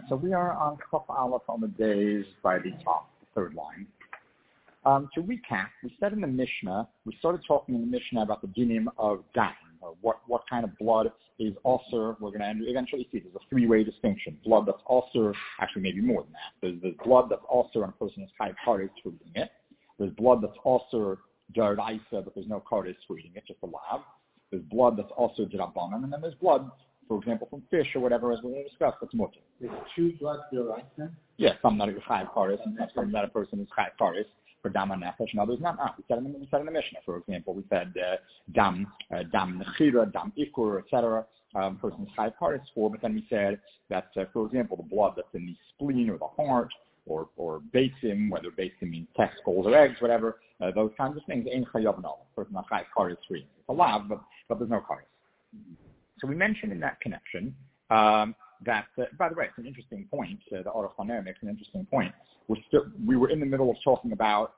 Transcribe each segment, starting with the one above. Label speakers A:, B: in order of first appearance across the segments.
A: So we are on Chaf Aleph on the days by the top, the third line. To recap, we said in the Mishnah, we started talking in the Mishnah about the dinim of dam, or what kind of blood is also. We're going to eventually see there's a three-way distinction. Blood that's also, actually maybe more than that. There's blood that's also on a person who's high kares for eating it. There's blood that's also daraisa, but there's no kares for eating it, just a lav. There's blood that's also dirabanan, and then there's blood, for example, from fish or whatever, as we're going to discuss, that's mutter.
B: Is two blood daraisa?
A: Yeah, some that are high kares, and some that a person is high kares for dam and nefesh, and others not. We said in the Mishnah, for example, we said dam nechira, dam ikur, etc. Person's high kares for, but then we said that, for example, the blood that's in the spleen or the heart, or basim, whether basim means testicles or eggs, whatever, those kinds of things, ain't chayav no. Person not high kares free. It's a lav, but there's no kares. So we mentioned in that connection that, by the way, it's an interesting point. The Aruch LaNer makes an interesting point. We were in the middle of talking about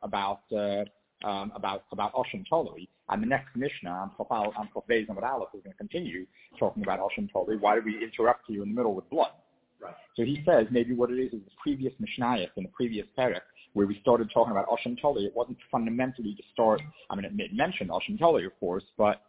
A: Oshem Tolui, and the next Mishnah on Chaf Beis Amud Aleph is going to continue talking about Oshem Tolui. Why did we interrupt you in the middle with blood?
B: Right.
A: So he says maybe what it is the previous Mishnayos in the previous parak where we started talking about Oshem Tolui. It wasn't fundamentally to start. I mean, it mentioned Oshem Tolui, of course, but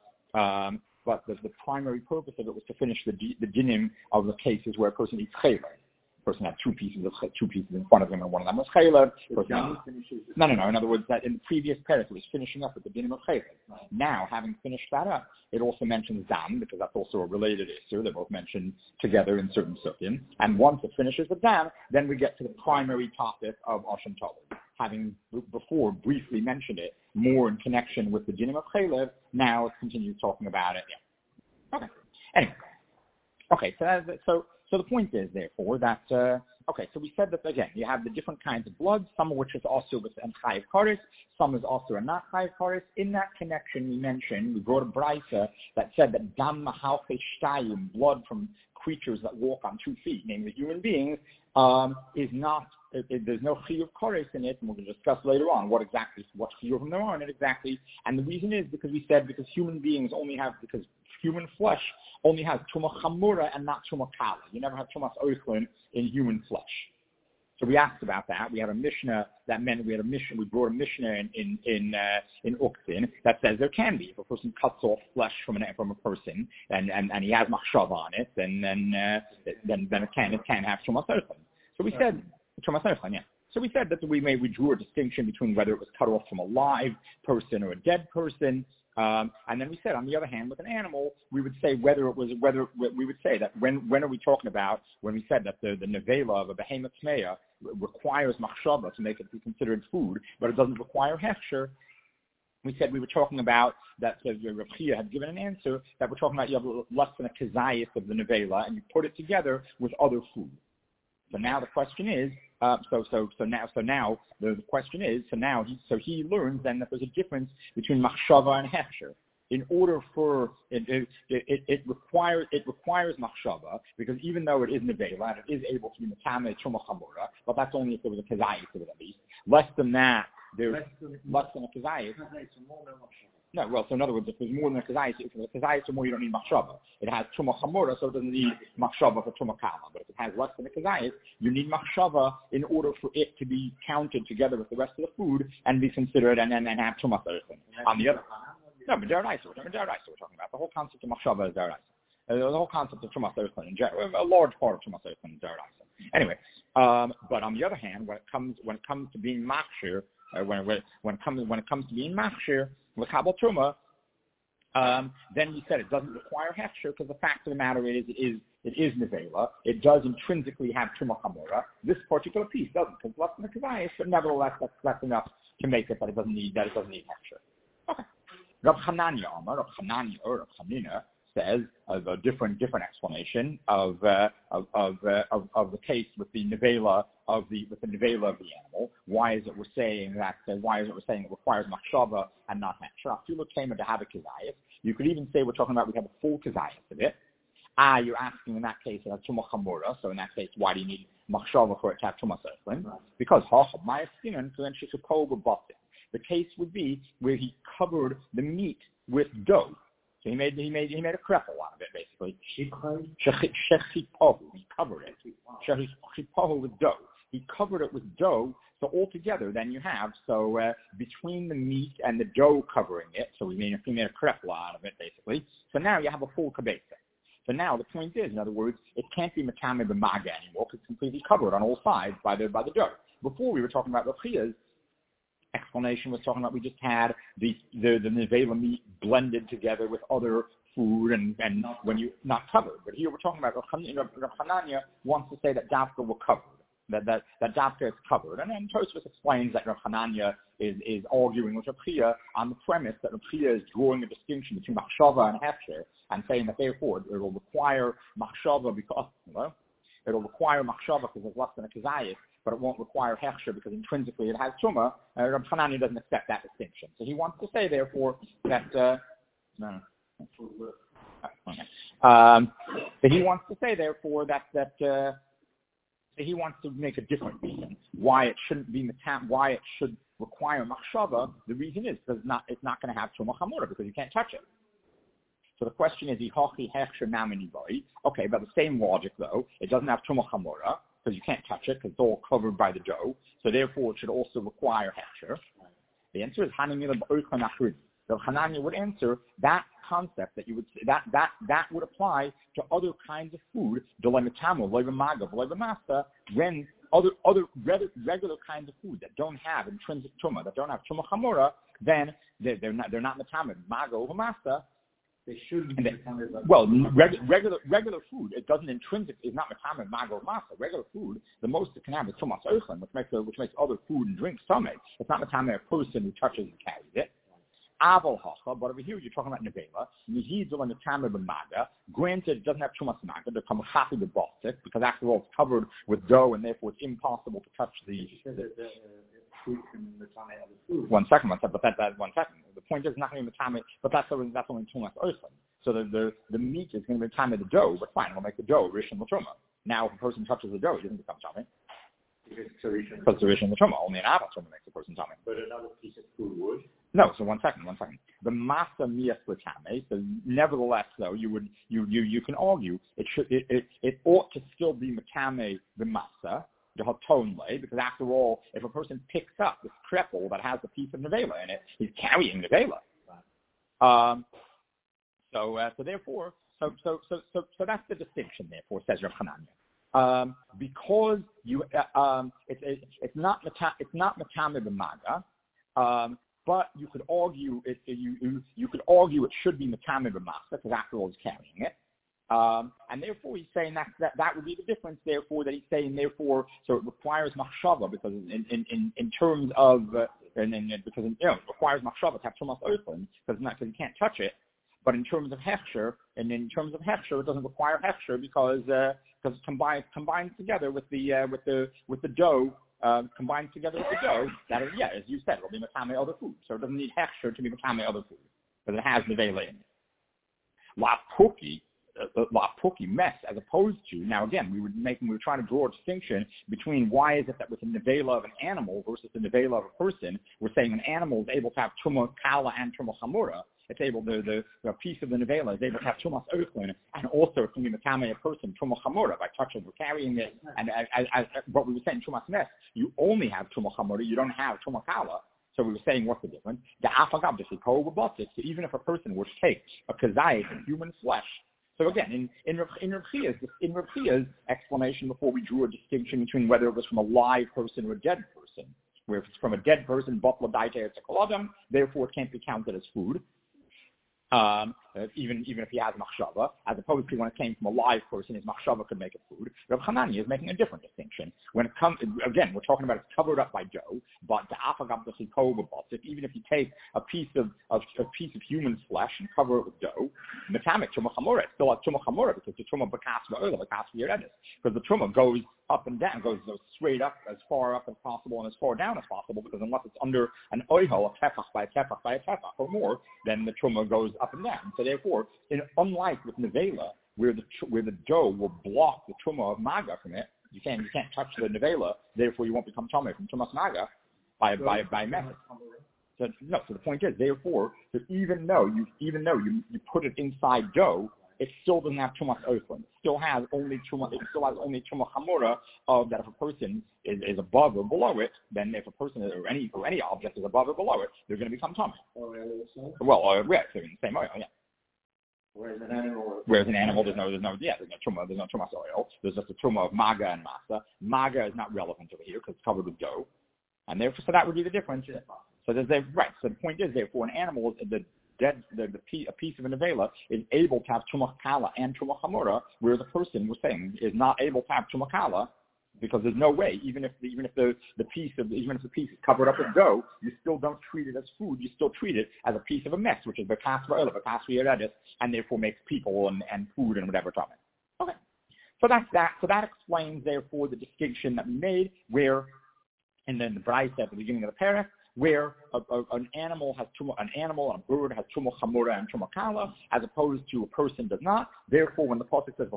A: the primary purpose of it was to finish the dinim of the cases where a person eats chaylev. A person had two pieces in front of him, and one of them was chaylev. No. In other words, that in the previous parak it was finishing up with the dinim of chaylev. Right. Now, having finished that up, it also mentions dam, because that's also a related issue. They're both mentioned together in certain sukkim. And once it finishes with dam, then we get to the primary topic of Oshem Tolui. Having before briefly mentioned it more in connection with the dinim of chaylev, now it continues talking about it. Yeah. Okay. Anyway. Okay. So the point is, therefore, that so we said that again. You have the different kinds of blood, some of which is also with an chayiv kares, some is also a not chayiv kares. In that connection, we brought a brisa that said that dam mahalchei shtayim, blood from creatures that walk on 2 feet, namely human beings, is not. There's no chiyuv kares in it, and we're going to discuss later on what chiyuvim there are in it exactly. And the reason is because human flesh only has tumah chamura and not tumah kala. You never have tumah oichlin in human flesh. So we asked about that. We had a Mishnah that meant we brought a Mishnah in Uktzin that says there can be if a person cuts off flesh from a person and he has machshava on it, then it can have tumah oichlin. So we said. So we said that we drew a distinction between whether it was cut off from a live person or a dead person, and then we said, on the other hand, with an animal, we would say when are we talking about when we said that the nevela of a behemoth tmeya requires machshava to make it be considered food, but it doesn't require hechsher. We said we were talking about that Rav Chia had given an answer that we're talking about you have less than a kazayas of the nevela and you put it together with other food. So now the question is, now the question is, he learns then that there's a difference between machshava and hechsher. In order for it requires machshava, because even though it is nevela and it is able to be metame tumah chamura, but that's only if there was a kazayis of it at least. Less than that, there's less than a kazayis. No, well, so in other words, if there's more than a kazayis, if there's a kazayis or more, you don't need machshava. It has tumah chamura, so it doesn't need machshava for tumah kama. But if it has less than a kazayis, you need machshava in order for it to be counted together with the rest of the food and be considered and have tumah oichlin. On the other, no, but daraisa we're talking about. The whole concept of machshava is daraisa. The whole concept of tumah oichlin, a large part of tumah oichlin is daraisa. Anyway, but on the other hand, when it comes to being machshir, when it comes to being machshir l'kabel truma, then we said it doesn't require hechsher because the fact of the matter is it is nevela. It does intrinsically have tumah chamura. This particular piece doesn't, because less than a kazayis, but nevertheless that's enough to make it that it doesn't need hechsher. Okay. Rav Chanina says a different explanation of the case with the nevela of the animal. Why is it we're saying it requires machshava and not hechsher? If you look to have a kazayis, you could even say we're talking about we have a full kazayis of it. You're asking in that case it has tumah chamura. So in that case, why do you need machshava for it to have tumah oichlin? Because the case would be where he covered the meat with dough. So he made a krepel out of it, basically.
B: Shechipohu.
A: He covered it. Shechipohu with dough. He covered it with dough. So altogether, then you have, between the meat and the dough covering it, so he made a krepel out of it, basically. So now you have a full kabesa. So now the point is, in other words, it can't be matame b'maga anymore because it's completely covered on all sides by the dough. Before we were talking about Rav Chia's explanation was talking about we just had the nevela meat blended together with other food and when you not covered. But here we're talking about Rav Hanania wants to say that dafka were covered. That dafka is covered. And then Tosfos explains that Rav Hanania is arguing with Rav Chia on the premise that Rav Chia is drawing a distinction between machshava and hefsher and saying that therefore it will require machshava because there's less than a kazayis, but it won't require hechsher because intrinsically it has truma. Rav Hanania doesn't accept that distinction. So he wants to say therefore that he wants to say therefore that he wants to make a different reason why it shouldn't be why it should require machshava. The reason is because it's not going to have truma chamura because you can't touch it. So the question is, okay, by the same logic though, it doesn't have truma chamura because you can't touch it because it's all covered by the dough. So therefore, it should also require hechsher. The answer is hanimila b'oichan achrid. The Hanania would answer that concept that you would that would apply to other kinds of food, when other regular kinds of food that don't have intrinsic truma, that don't have truma chamura, then they're not matama maga over masa.
B: They should be
A: regular food. It doesn't is not matama maga over masa. Regular food, the most it can have is tumas oichan, which makes other food and drinks tummy. It's not matama a person who touches and carries it. Aval hacha, but over here you're talking about nevela. Nehidul and the tamer b'maga. Granted, it doesn't have too much maga. They come chafi b'baltic because after all, it's covered with dough, and therefore it's impossible to touch the
B: fruit and the tame of the food.
A: One second. But that 1 second. The point is not going to be the tame, but that's only too much oislim. So the meat is going to be the tame of the dough, but fine, we'll make the dough rishon l'truma. Now, if a person touches the dough, he doesn't become tame. Because it's a rishon l'truma. Only an aval truma makes a person tame.
B: But another piece of food would.
A: No, so 1 second. The masa mias l'tame. So nevertheless, though, you can argue it ought to still be matame the masa the hatonle, because after all, if a person picks up this krepel that has a piece of nevela in it, he's carrying nevela. So therefore, so that's the distinction. Therefore, says Rav Hanania. Because it's not matame b'maga. But you could argue you could argue it should be matame b'masa because after all he's carrying it, and therefore he's saying that would be the difference. Therefore, that he's saying so it requires machshava because in terms of because it requires machshava to have tumas oichlin because you can't touch it. But in terms of hechsher, it doesn't require hechsher because it's combined together with the dough. Combined together with the dough, that is, as you said, it'll be matame other food. So it doesn't need hechsher to be matame other food because it has nevela in it. La puki mess, as opposed to, now again, we were trying to draw a distinction between why is it that with the nevela of an animal versus the nevela of a person, we're saying an animal is able to have truma kala and truma chamura. It's able the piece of the nevela is able to have tumas oichlin, and also it can be matame a person truma chamura by touching or carrying it. And as what we were saying, tumas mes, you only have truma chamura, you don't have truma kala. So we were saying, what's the difference? The afagam just so even if a person were to take a kazayit of human flesh. So again, in Rav Chia's explanation before we drew a distinction between whether it was from a live person or a dead person, where if it's from a dead person, batla daite etzakolodam, therefore it can't be counted as food. Even if he has machshava, as opposed to when it came from a live person, his machshava could make it food. Rav Hanania is making a different distinction. When it comes, again, we're talking about it's covered up by dough, but the afagam even if you take a piece of human flesh and cover it with dough, matamic truma chamura, it's still a truma chamura because the truma b'kas v'oil, b'kas v'yeredis, because the truma goes up and down, goes straight up, as far up as possible and as far down as possible, because unless it's under an oihel, a tefach by a tefach by a tefach or more, then the truma goes up and down. So therefore, unlike with nevela, where the dough will block the truma of maga from it, you can't touch the nevela. Therefore, you won't become tamei from tumas maga by method. So the point is, therefore, that even though you put it inside dough, it still doesn't have tumas oiflin. It still has only tuma chamura of that if a person is above or below it, then if a person or any object is above or below it, they're going to become tummy. Well, yeah, so in the same oil, yeah. Whereas an animal, there's no tumas oil. There's just a tuma of maga and masa. Maga is not relevant over here because it's covered with dough, and therefore, so that would be the difference. So So the point is, therefore, an animal, a piece of a nevela is able to have truma kala and truma chamura, whereas a person was saying is not able to have truma kala because there's no way. Even if the piece is covered up with dough, you still don't treat it as food. You still treat it as a piece of a mess, which is bekas va'olah, bekas v'yeredis, and therefore makes people and food and whatever from it. Okay. So that's that. So that explains, therefore, the distinction that we made, where, and then the Braisa at the beginning of the parak, where an animal and a bird has truma chamura and truma kala, as opposed to a person does not. Therefore, when the pasuk says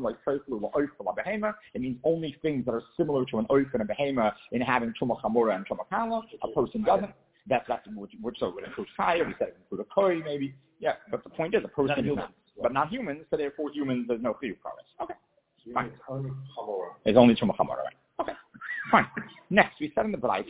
A: it means only things that are similar to an oif and a behema in having truma chamura and truma kala. A person doesn't. That's which so would include chaya. We said it include a koi maybe. Yeah, but the point is a person is not, but not humans. So therefore, humans there's no chiyuv for us. Okay. Fine. It's only truma chamura, right? Okay. Fine. Next, we said in the Braisa,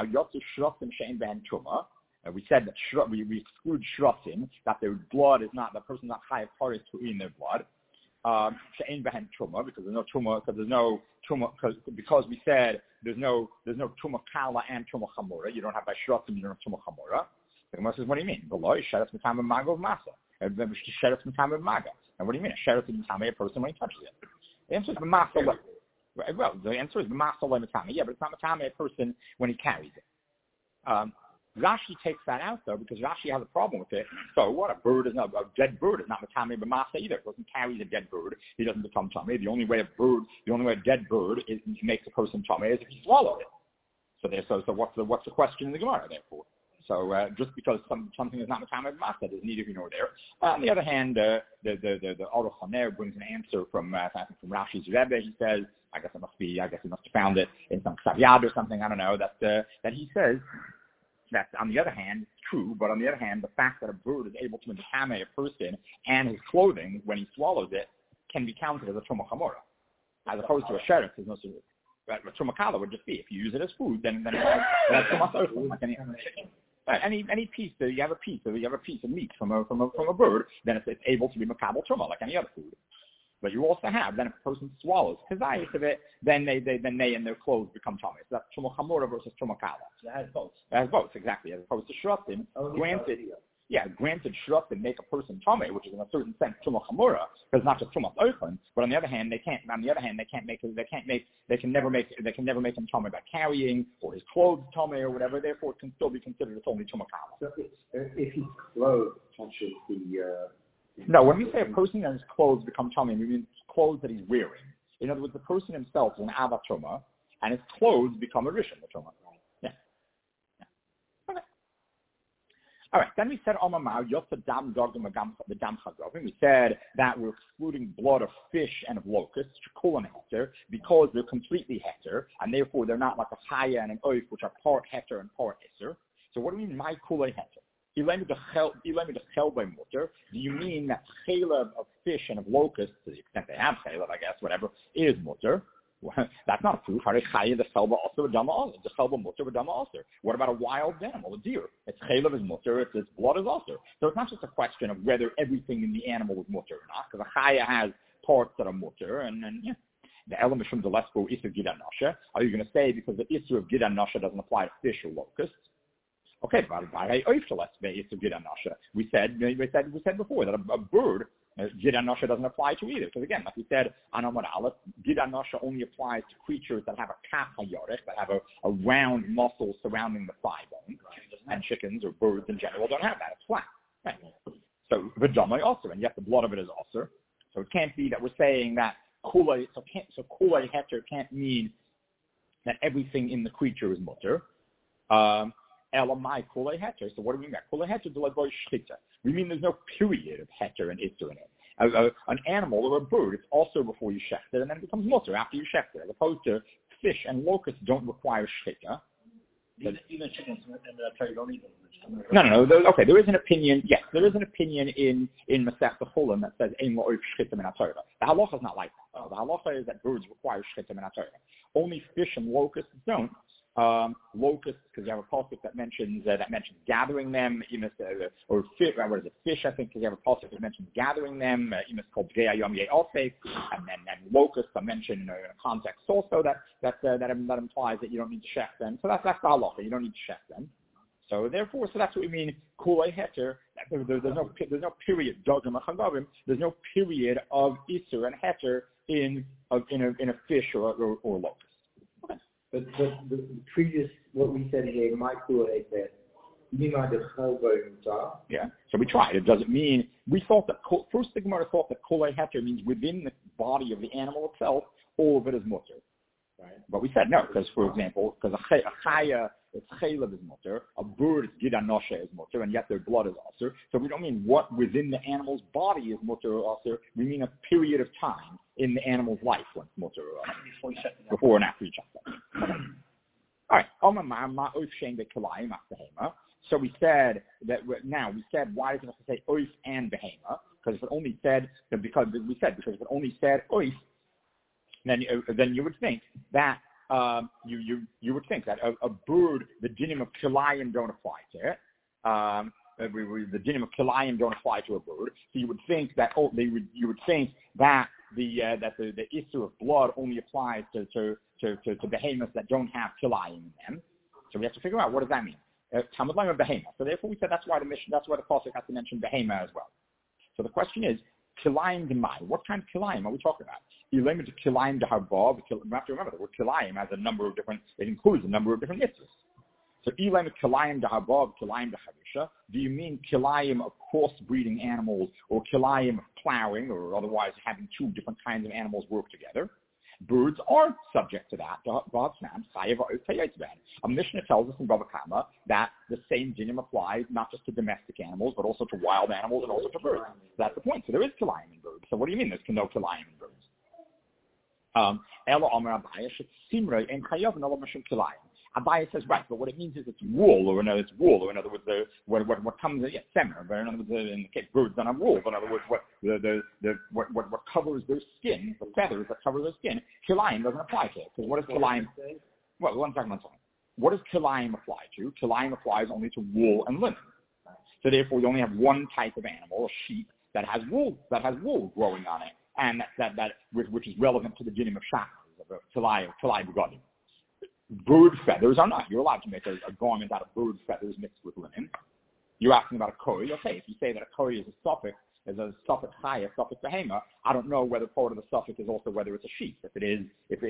A: we said that we exclude shrotim, that their blood is not, the person's not high parties to eat in their blood. She'ein behen truma, because there's no truma, because we said there's no truma kala and truma chamura. You don't have by shrotim, you don't have truma chamura. The Gemara says, what do you mean? Below sheretz mitame maga of masa. Sheretz mitame maga. And what do you mean? A sheretz mitame a person when he touches it. The answer is the masa. Well, the answer is Masala Matame. Yeah, but it's not Matame a person when he carries it. Rashi takes that out though, because Rashi has a problem with it. So what? A dead bird is not Matame but Masa either. A person carries a dead bird, he doesn't become Tame. The only way a dead bird makes a person Tame is if he swallowed it. So what's the question in the Gemara therefore? So just because something is not Matame but Masa, there's neither here nor there. On the other hand, the Aruch HaNer brings an answer from Rashi's Rebbe. He says, I guess he must have found it in some Ksav Yad or something, I don't know, that he says that on the other hand, it's true, but on the other hand, the fact that a bird is able to metame a person and his clothing when he swallows it can be counted as a truma chamora, as opposed to a sheriff. There's no truma kala would just be, if you use it as food, then that's truma oifel. Like any piece that you have a piece of meat from a bird, then it's able to be makabel truma like any other food. But you also have, then if a person swallows kazayis of it, then they and their clothes become tummy. So that's truma chamura versus truma kala.
B: It has both.
A: It has both, exactly. As opposed to shrotim, granted shrotim make a person tummy, which is in a certain sense truma chamura, because not just truma oiflin. But on the other hand, they can never make him tummy by carrying or his clothes tummy or whatever. Therefore, it can still be considered it's only truma kala.
B: So if his clothes touches the
A: No, when we say a person and his clothes become tummy, we mean clothes that he's wearing. In other words, the person himself is an Abba Truma, and his clothes become a Rishon Truma. Yeah. Okay. All right. Then we said we said that we're excluding blood of fish and of locusts, Shekulan Heter, because they're completely Heter, and therefore they're not like a Chaya and an Oif, which are part Heter and part Isser. So what do we mean by Kulei Heter? Do you mean that chayla of fish and of locusts, to the extent they have chayla, I guess, whatever, is mutter? That's not proof. What about a wild animal, a deer? Its chayla is mutter, its blood is also. So it's not just a question of whether everything in the animal is mutter or not, because a chaya has parts that are mutter, and yeah. The element from the lesbo isur gidan nasha. Are you going to say because the isur of gidan nasha doesn't apply to fish or locusts? Okay, we said before that a bird, Gidan Nasha doesn't apply to either. Because again, like we said, Anamad Aleph, Gidan Nasha only applies to creatures that have a kaf hayorech, that have a round muscle surrounding the thigh bone. And chickens or birds in general don't have that. It's flat. Right. So Vajamai also, and yet the blood of it is also. So it can't be that we're saying that Kulei Heter can't mean that everything in the creature is mutter. Elamai kulei heter. So what do we mean by kulei heter? We mean there's no period of heter and isser in it. An animal or a bird, it's also before you shecht it, and then it becomes mutter after you shecht it, as opposed to fish and locusts don't require shchita.
B: Even chickens and Torah don't eat them.
A: No. Okay, there is an opinion. Yes, there is an opinion in Masech Cholim that says Ein La'oif Shchitim in HaTorah. The halacha is not like that. The halacha is that birds require Shchitim in HaTorah. Only fish and locusts don't. Locusts, because you have a pasuk that mentions gathering them, or fish. What is it? Fish, I think, because you have a pasuk that mentions gathering them. It's called B'gei Yom Ye'osef, and locusts are mentioned in a context also that implies that you don't need to shech them. So that's the halacha. You don't need to shech them. So therefore, that's what we mean. Kulei heter. There's no period. There's no period of isur and heter in a fish or locust.
B: But the previous, what we said here, my Kulei said,
A: yeah. So we tried. It doesn't mean, we thought that, first the Gemara thought that Kulei heter means within the body of the animal itself, all of it is mutter. Right. But we said no, because for example, a chaya, it's chaylev is mutter, a bird is gidanoshe is mutter, and yet their blood is also. So we don't mean what within the animal's body is mutter or also. We mean a period of time in the animal's life when it's mutter or before and after each other. All right. So we said that why does it have to say oif and behema? Because if it only said if it only said oif, then you would think that you would think that a bird, the dinim of kilayim don't apply to it. The dinim of kilayim don't apply to a bird. So you would think that you would think that the issue of blood only applies to behemoths that don't have kilayim in them. So we have to figure out what does that mean. Talmud Lama behema. So therefore we said that's why the pasuk has to mention behema as well. So the question is, kilayim demai. What kind of kilayim are we talking about? Kilayim deharbav. You have to remember the word kilayim has a number of different. It includes a number of different mitzvahs. So kilayim deharbav, kilayim deharisha. Do you mean kilayim of crossbreeding animals, or kilayim of plowing, or otherwise having two different kinds of animals work together? Birds are subject to that. A Mishnah tells us in Bava Kama that the same dinim applies not just to domestic animals, but also to wild animals and also to birds. So that's the point. So there is kilayim in birds. So what do you mean there's no kilayim in birds? Abaye says, right, but what it means is it's wool, or in other words, what comes in semer, but in other words, in the case birds don't have wool. But in other words, what covers their skin, the feathers that cover their skin, kilayim doesn't apply to it. Because what is kilayim? Well, one second. What does kilayim apply to? Kilayim applies only to wool and linen. So therefore, you only have one type of animal, a sheep, that has wool growing on it, and which is relevant to the dinim of shatnez, of kilayim begodim. Bird feathers are not. You're allowed to make a garment out of bird feathers mixed with linen. You're asking about a koi. Okay, if you say that a koi is a suffix chaya, suffix behema, I don't know whether part of the suffix is also whether it's a sheep. If it is,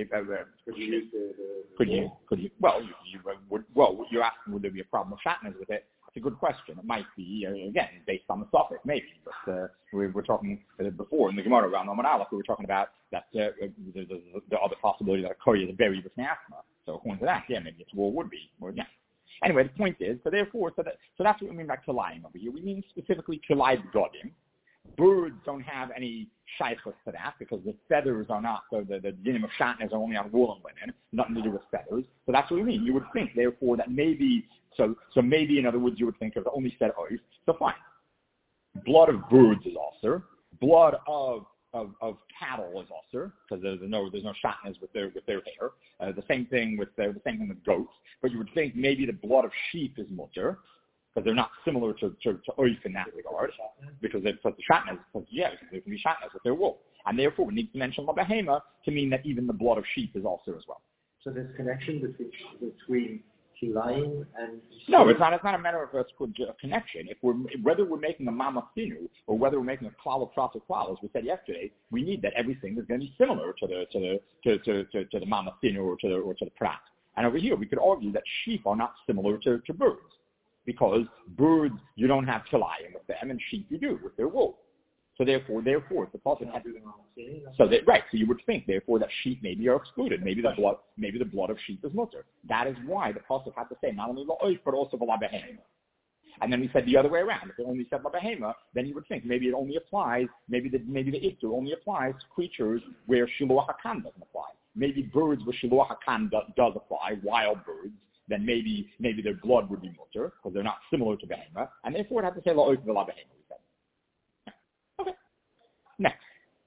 A: could you? Well, you're asking would there be a problem of shatnez with it? It's a good question. It might be, again, based on the suffix, maybe. But we were talking before in the Gemara around Oman Aleph, we were talking about that the other possibility that a koi is a berry with asthma. So according to that, yeah, maybe it's wool would be. Or, yeah. Anyway, the point is, so that's what we mean by kilayim over here. We mean specifically kilayim begodim. Birds don't have any shaychus to that because the feathers are not, so the dinim of shatnez are only on wool and linen, nothing to do with feathers. So that's what we mean. You would think, therefore, that maybe, so maybe in other words, you would think if it only said oif, so fine. Blood of birds is also. Blood of cattle is also, because there's no shatnez with their hair. The same thing with goats. But you would think maybe the blood of sheep is mutter, because they're not similar to oif in that regard, because the shatnez, because there can be shatnez with their wool, and therefore we need to mention la behema to mean that even the blood of sheep is also as well.
B: So there's connection between kilayim and...
A: No, it's not a matter of a connection. Whether we're making a mamasinu or whether we're making a klal of pras or klal, as we said yesterday, we need that everything is going to be similar to the mamasinu or to the prat. And over here, we could argue that sheep are not similar to birds, because birds you don't have kilayim with them, and sheep you do with their wool. So therefore, the pasuk has so you would think therefore that sheep maybe are excluded. Maybe the blood of sheep is mutter. That is why the pasuk had to say not only la'oif but also la behema. And then we said the other way around. If it only said la behema, then you would think maybe it only applies. Maybe the issur only applies to creatures where shiluach hakan doesn't apply. Maybe birds where shiluach hakan does apply, wild birds. then maybe their blood would be mutter, because they're not similar to Behema, and therefore it has to say La'oif V'la Behema, we said. Okay. Next.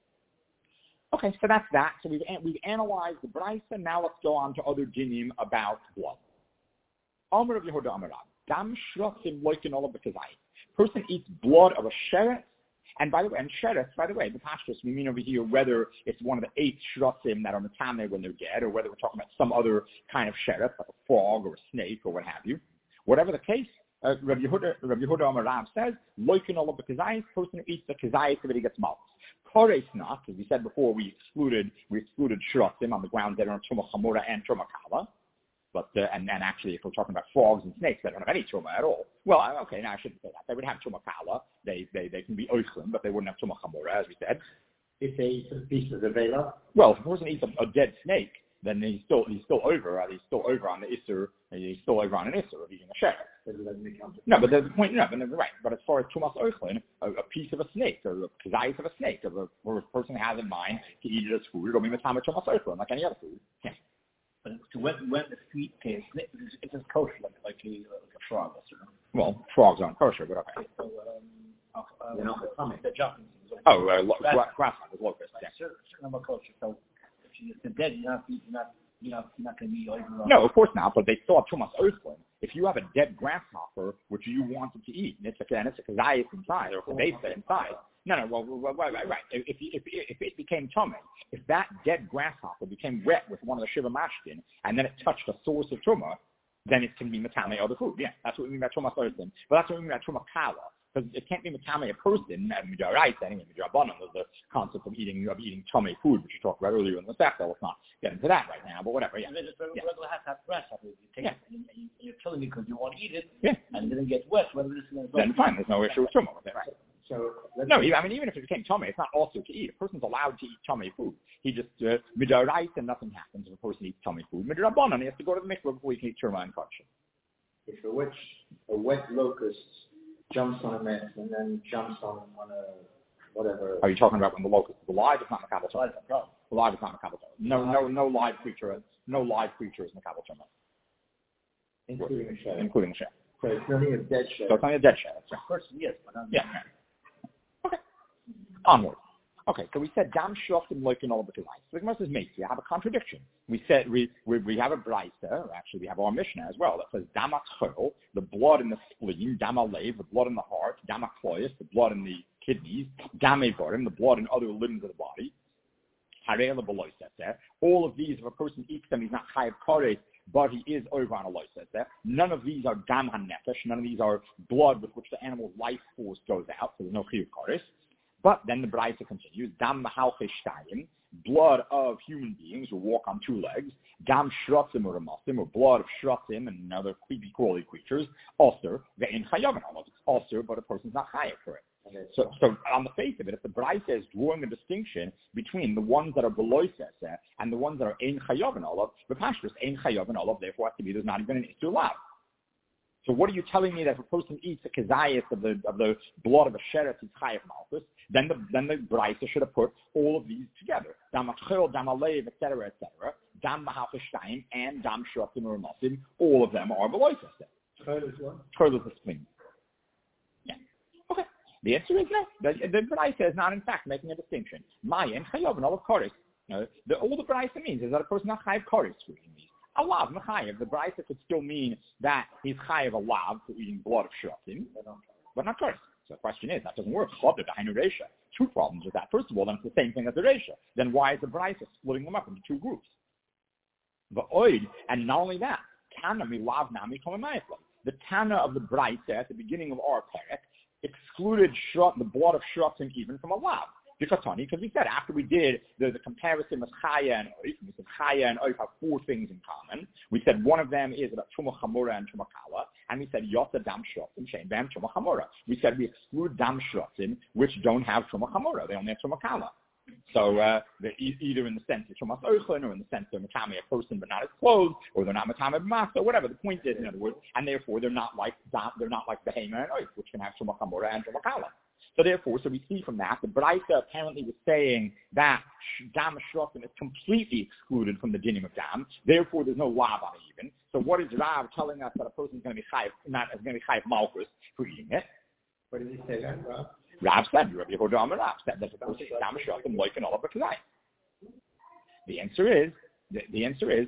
A: Okay, so that's that. So we've analyzed the Brisa. Now let's go on to other dinim about blood. Amar of Yehuda Amar Rab. Dam shratzim loikin olah b'kazayim. Person eats blood of a sheret. And by the way, the pashtus, we mean over here whether it's one of the 8 shratzim that are metame when they're dead, or whether we're talking about some other kind of sheret, like a frog or a snake or what have you. Whatever the case, Rabbi Yehuda Amar Rab says, loikin olah b'kazayim, person who eats the kazayim so that he gets malchus. Kore's not, as we said before, we excluded shratzim on the ground that are Truma Chamura and Truma Kala. But and actually, if we're talking about frogs and snakes, they don't have any truma at all. Well, okay, now I shouldn't say that. They would have truma kala. They can be oichlim, but they wouldn't have truma chamura, as we said.
B: If they eat some pieces of vela.
A: Well, if a person eats a dead snake, then he's still over on the isser. He's still over on an isser of eating a sheret. No, but the point, no, but right. But as far as tumas oichlin, a piece of a snake, or a kazayis of a snake, or a person has in mind to eat it as food, it'll be matama tumas oichlin, like any other food. Yeah.
C: But to when the feet taste, it's just kosher, like a frog.
A: Well, frogs aren't kosher, but okay.
C: So,
B: the jumping.
A: grasshoppers, locusts. Yeah.
C: Certain number of kosher. So if you're dead, you're not going to be over.
A: No, of course not. But they still have too much oislin. If you have a dead grasshopper which you wanted to eat, and it's a kazayis inside or a kavesa inside. No, right. If it became tummy, if that dead grasshopper became wet with one of the shiva mashkin, and then it touched a source of truma, then it can be matame other food. Yeah, that's what we mean by truma oislin. But that's what we mean by truma kala. Because it can't be matame a person, and midaraisa, anyway, midrabanan, there's the concept of eating tummy food, which you talked about earlier in the sector. Let's not get into that right now, but whatever, yeah.
C: And then just regular half grasshopper. You take it, and you're killing it because you want to eat it,
A: yeah.
C: And then it gets wet, whether this is
A: then fine, there's no issue with tummy with it, right?
B: So
A: even if it became tummy, it's not also to eat. A person's allowed to eat tummy food. He just, midaraisa, nothing happens if a person eats tummy food. Midrabanan, he has to go to the mikvah before he can eat turma and kosher.
B: If a wet locust jumps on a mess and then jumps on a whatever.
A: Are you talking about when the locust is alive? It's not makabel tumah. Alive is not makabel tumah. No live creature. No live creature is makabel tumah.
B: Including a shell.
A: Including a shell.
B: So it's only a dead shell.
A: So it's only a dead shell. That's right.
C: Of course, yes, but not.
A: Yeah. Okay. Onward. Okay, so we said dam shoftim loikin all the kazayis. So the Gemara says, mate, we have a contradiction. We said we have a brisa, or actually we have our Mishnah as well, that says damat chol, the blood in the spleen, damalev, the blood in the heart, damaklois, the blood in the kidneys, damevarim, the blood in other limbs of the body. All of these, if a person eats them, he's not chayav kares, but he is over on a loises. None of these are dam hanefesh. None of these are blood with which the animal's life force goes out, so there's no chayav kares. But then the Braisa continues, dam mahalcheshtayim, blood of human beings who walk on 2 legs, dam shratzim or ramasim, or blood of shratzim and other creepy crawly creatures, also, ve'in chayav and all of it's also, but a person's not chayav for it. So on the face of it, if the Braisa is drawing a distinction between the ones that are below seseh and the ones that are ein chayav and olav, the pashtus ein chayav and olav, therefore has to be there's not even an issur lav. So what are you telling me that if a person eats a kazayis of the blood of a sheret, he's chayav malchus? Then the Braisa should have put all of these together. Dam achel, dam alev, etc., dam mahalcheshtayim, and dam shratzim or masim, all of them are below seseh. Chol is the spleen. Yeah. Okay. The answer is no. The Braisa is not, in fact, making a distinction. Mayan, chayav, and all of kares. All the Braisa means is that a person not chayav kares for eating these. A lav, chayav. The Braisa could still mean that he's chayav a lav for eating blood of shratzim, but not kares. So the question is, that doesn't work. 2 problems with that. First of all, then it's the same thing as the Reisha. Then why is the Braisa splitting them up into 2 groups? The oid, and not only that, Tana mi lav nami komamayafla. The Tana of the Braisa at the beginning of our parak excluded the blood of shratzim even from a lav. Because we said after we did the comparison with Chaya and Oif, we said Chaya and Oif have 4 things in common. We said one of them is about Truma Chamura and Truma Kala, and we said Yota Dam Shrotzim, Shein Bam Truma Chamura. We said we exclude Dam Shrotzim, which don't have Truma Chamura, they only have Truma Kala. So they're either in the sense of Trumas Oichlin, or in the sense they're Matame a person but not his clothes, or they're not Matame B'masa, or whatever. The point is, in other words, and therefore they're not like Behema and Oif, which can have Truma Chamura and Truma Kala. So therefore, we see from that, the Braisa apparently was saying that Dam Shrotim is completely excluded from the dinim of Dam. Therefore, there's no lav on it even. So what is Rav telling us that a person is going to be chayiv malchus for eating it?
B: What did he say then, Rav?
A: Rav said, Rabbi Yehuda Amar Rav said that the person is Dam Shrotim like an olive kazai. The answer is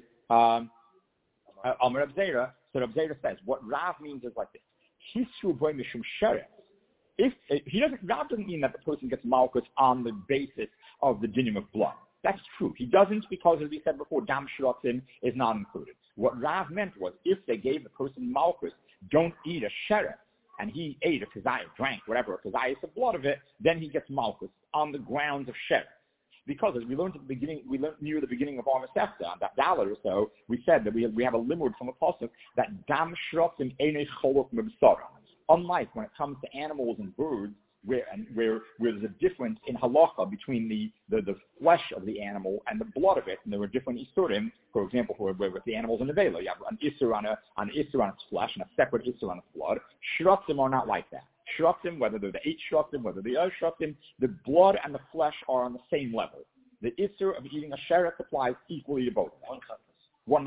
A: Amar Reb Zera. So Reb Zera says what Rav means is like this: Hisru boy mishum sheret. If Rav doesn't mean that the person gets malchus on the basis of the dinim of blood. That's true. He doesn't because, as we said before, dam shrotim is not included. What Rav meant was if they gave the person malchus, don't eat a sheret, and he ate a kazayah, drank whatever, a kazayah of blood of it, then he gets malchus on the grounds of sheret. Because as we learned at the beginning, near the beginning of our Masechta, on that dollar or so, we said that we have a limud from a pasuk that dam shrotim einei cholok mebsara. Unlike when it comes to animals and birds, where there's a difference in halacha between the flesh of the animal and the blood of it, and there are different isurim. For example, with the animals in the vela, you have an isur on its flesh and a separate isur on its blood. Shrotim are not like that. Shrotim, whether they're the 8 shrotim, whether they are shrotim, the blood and the flesh are on the same level. The isur of eating a sheret applies equally to both of them. No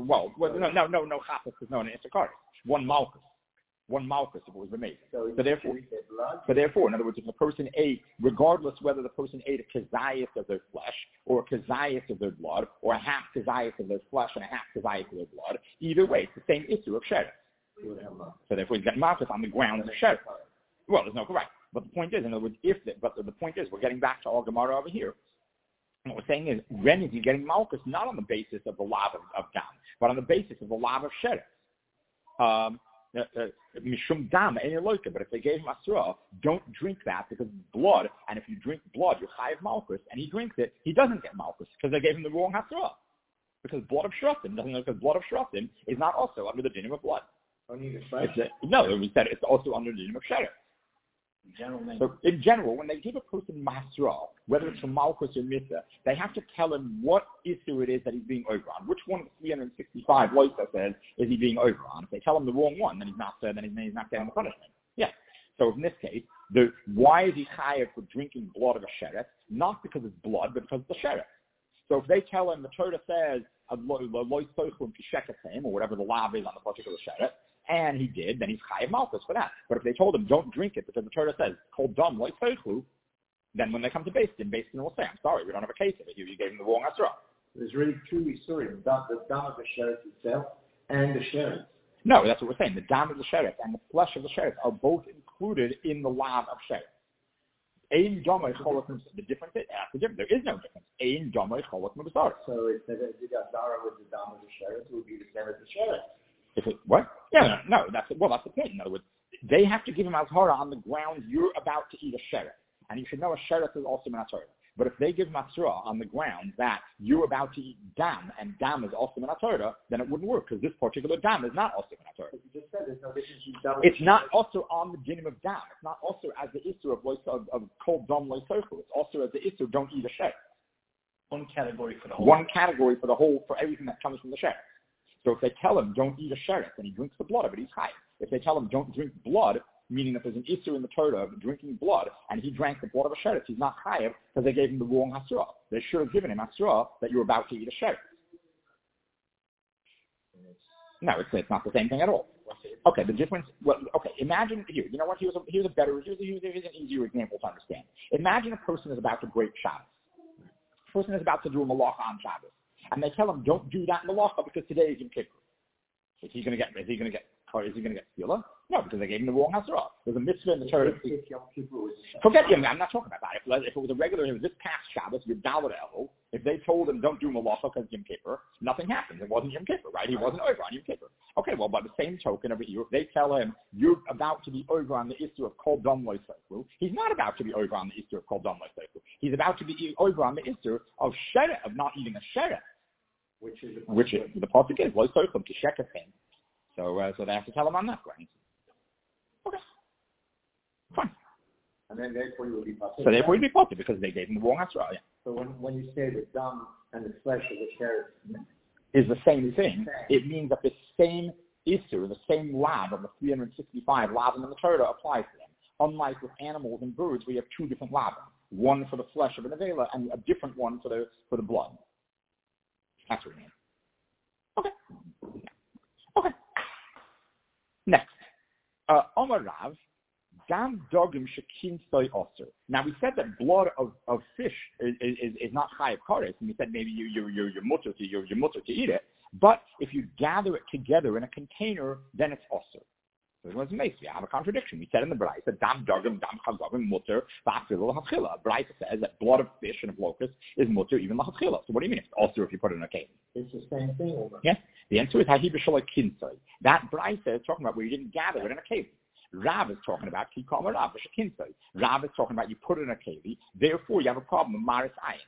A: chapas because no an isur. One malchus if it was remade. So therefore, in other words, if a person ate, regardless whether the person ate a kazayas of their flesh or a kazayas of their blood, or a half kazayas of their flesh and a half kazayas of their blood, either way, it's the same issue of sheret. So therefore, he's got malchus on the ground of sheret. Well, there's no correct. But the point is, in other words, the point is, we're getting back to our Gemara over here. And what we're saying is, when is he getting malchus not on the basis of the lav of dam, but on the basis of the lav of sheret? Mishum dam, but if they gave him asura, don't drink that because it's blood, and if you drink blood, you're chayiv malchus, and he drinks it, he doesn't get malchus because they gave him the wrong asura. Because blood of shrotim is not also under the dinim of blood. We said it's also under the dinim of sheret. So in general, when they give a person masra, whether it's from malchus or misa, they have to tell him what issue it is that he's being over on. Which one of the 365 loisa says is he being over on? If they tell him the wrong one, then he's not getting the punishment. Yeah. So in this case, why is he chayav for drinking blood of a sheret? Not because it's blood, but because it's the sheret. So if they tell him the Torah says or whatever the lav is on the particular sheret, and he did, then he's chayiv malchus for that. But if they told him, don't drink it because the Torah says, kol dam lo yitzeichu, then when they come to Beis Din will say, I'm sorry, we don't have a case of it. You gave him the wrong asra.
B: There's really two isurim, the dam of the sheret itself and the sheret.
A: No, that's what we're saying. The dam of the sheret and the flesh of the sheret are both included in the lav of sheret. Ein damay cholok mebasar. The difference is, there is no difference. Ein damay cholok mebasar.
B: So if the dara with the dam of the sheret would be the same as the sheret.
A: What? Yeah, no, that's the point. In other words, they have to give him azhara on the grounds you're about to eat a sheret. And you should know a sheret is also minatorah. But if they give him asra on the ground that you're about to eat dam, and dam is also minatorah, then it wouldn't work, because this particular dam is not also minatorah.
B: You just said there's no difference between
A: it's not also on the dinim of dam. It's not also as the issur of cold dam loisochu. It's also as the issur don't eat a sheret.
C: One category for the whole.
A: One category for everything that comes from the sheret. So if they tell him, don't eat a sheret, and he drinks the blood of it, he's chayiv. If they tell him, don't drink blood, meaning that there's an issur in the Torah of drinking blood, and he drank the blood of a sheret, he's not chayiv because they gave him the wrong hasra. They should have given him hasra that you're about to eat a sheret. No, it's not the same thing at all. Okay, the difference, imagine here, you know what, here's an easier example to understand. Imagine a person is about to break Shabbos. A person is about to do a malacha on Shabbos. And they tell him, don't do that malacha because today is Yom Kippur. Is he going to get sila? No, because they gave him the wrong hasra. There's a mitzvah in the Torah. Forget Yom. I'm not talking about that. If it was a regular, this past Shabbos, you're Dalet Elul. If they told him don't do malacha because Yom Kippur, nothing happens. It wasn't Yom Kippur, right? He wasn't over on Yom Kippur. Okay, well, by the same token over here, if they tell him you're about to be over on the issue of kol dam lo yitzeichu, he's not about to be over on the issue of kol dam lo yitzeichu. He's about to be over on the issue of sheret, of not eating a sheret. Which the pasuk is lo yitzeichu to shekefim. So they have to tell him on that ground. Okay, fine.
B: And then therefore you will be potter.
A: So therefore you'd be potter because they gave him the wrong answer. Yeah.
B: So when you say the dam and the flesh of the sheret
A: is the same thing, it means that the same issur, the same lav of the 365 lav in the Torah applies to them. unlike with animals and birds, we have two different labim. One for the flesh of an avela and a different one for the blood. That's what it means. Okay. Next. Omar Rav, Dam Dogim Shekinsoi Osir. Now we said that blood of fish is not chayav kares, and we said maybe you're mutter to eat it. But if you gather it together in a container, then it's osir. So it was amazing. We have a contradiction. We said in the Braisa that Dam Dogim, Dam Chagavim, mutter, v'afil l'hatchila. Braisa says that blood of fish and of locust is mutter even l'hatchila. So what do you mean it's osir if you put it in a cave?
B: It's the same thing. Over.
A: Yes. The answer is hahi b'shalai kinsoi. That Braisa is talking about where you didn't gather it in a cave. Rav is talking about kikam Rav b'shekinsoi. Rav is talking about you put it in a cave. Therefore, you have a problem with maris ayin.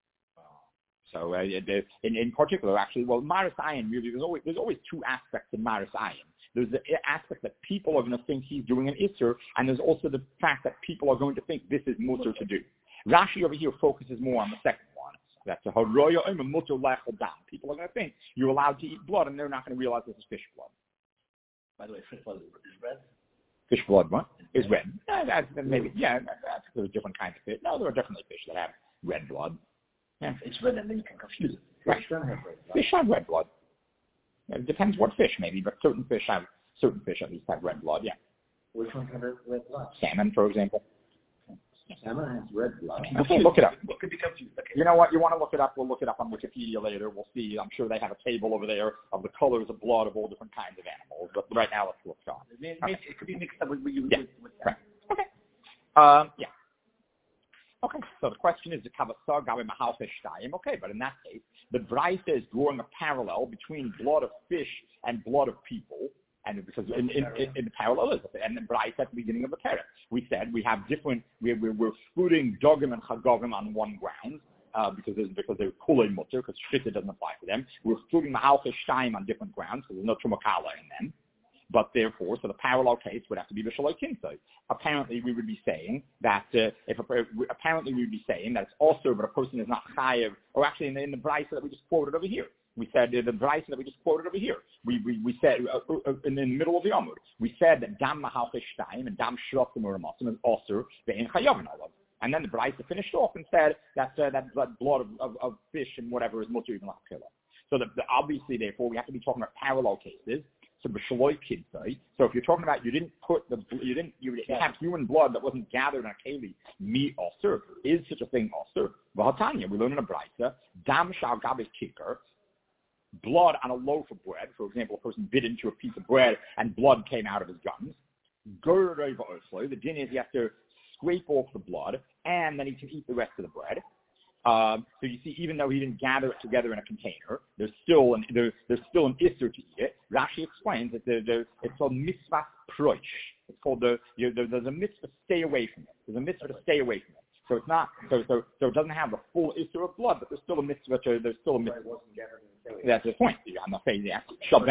A: So in particular, actually, maris ayin really there's always two aspects in maris ayin. There's the aspect that people are going to think he's doing an isser, and there's also the fact that people are going to think this is mutter to do. Rashi over here focuses more on the second one. That's a haroya mutter lechel dam. People are going to think you're allowed to eat blood, and they're not going to realize this is fish blood.
C: By the way, fish blood is red.
A: Fish blood, what? Is red. That's a different kind of fish. No, there are definitely fish that have red blood. Yeah.
C: It's red, and then you can confuse it.
A: Right.
B: Fish don't have red blood.
A: Fish have red blood. It depends what fish, maybe, but certain fish at least have red blood. Yeah.
B: Which one has red blood?
A: Salmon, for example.
B: Salmon has red blood.
A: Okay, look it up.
C: What could be confused? Okay.
A: You know what? You want to look it up? We'll look it up on Wikipedia later. We'll see. I'm sure they have a table over there of the colors of blood of all different kinds of animals. But right now, let's look on.
C: It could be mixed up with
A: right. Okay. Yeah. Okay, so the question is the kavasar gabe mahalfish shtayim. Okay, but in that case, the Braisa is drawing a parallel between blood of fish and blood of people, and because in the parallelism, and the Braisa at the beginning of the parak, we said we have different. We're excluding dogim and chagavim on one ground because they're kulei mutter because shita doesn't apply to them. We're excluding mahalfish shtayim on different grounds because there's no trumakala in them. But therefore, so the parallel case would have to be b'shaloi kinsoi. Apparently, we would be saying that it's also, but a person is not chayev. Or actually, in the Braisa that we just quoted over here, we said the Braisa that we just quoted over here. We said in the middle of the Amud, we said that dam mahalfish shtayim and dam shrotim uramasim is also ve'en chayavin olav. And then the Braisa finished off and said that blood of fish and whatever is mutter even l'chila. So obviously, therefore, we have to be talking about parallel cases. So b'shaloi kinsoi. So if you're talking about you have human blood that wasn't gathered in a keli, meat osir, is such a thing osir? V'hatanya, we learn in a Braisa, dam shal gabe kicker, blood on a loaf of bread. For example, a person bit into a piece of bread and blood came out of his gums. Gurrei v'oslo, the din is you have to scrape off the blood and then he can eat the rest of the bread. So you see, even though he didn't gather it together in a container, there's still an isser to eat it. Rashi explains that it's called mitzvah proish. It's called there's a mitzvah to stay away from it. There's a mitzvah to stay away from it. So it's not so it doesn't have the full isser of blood, but there's still a mitzvah. That's the point. I'm not saying that.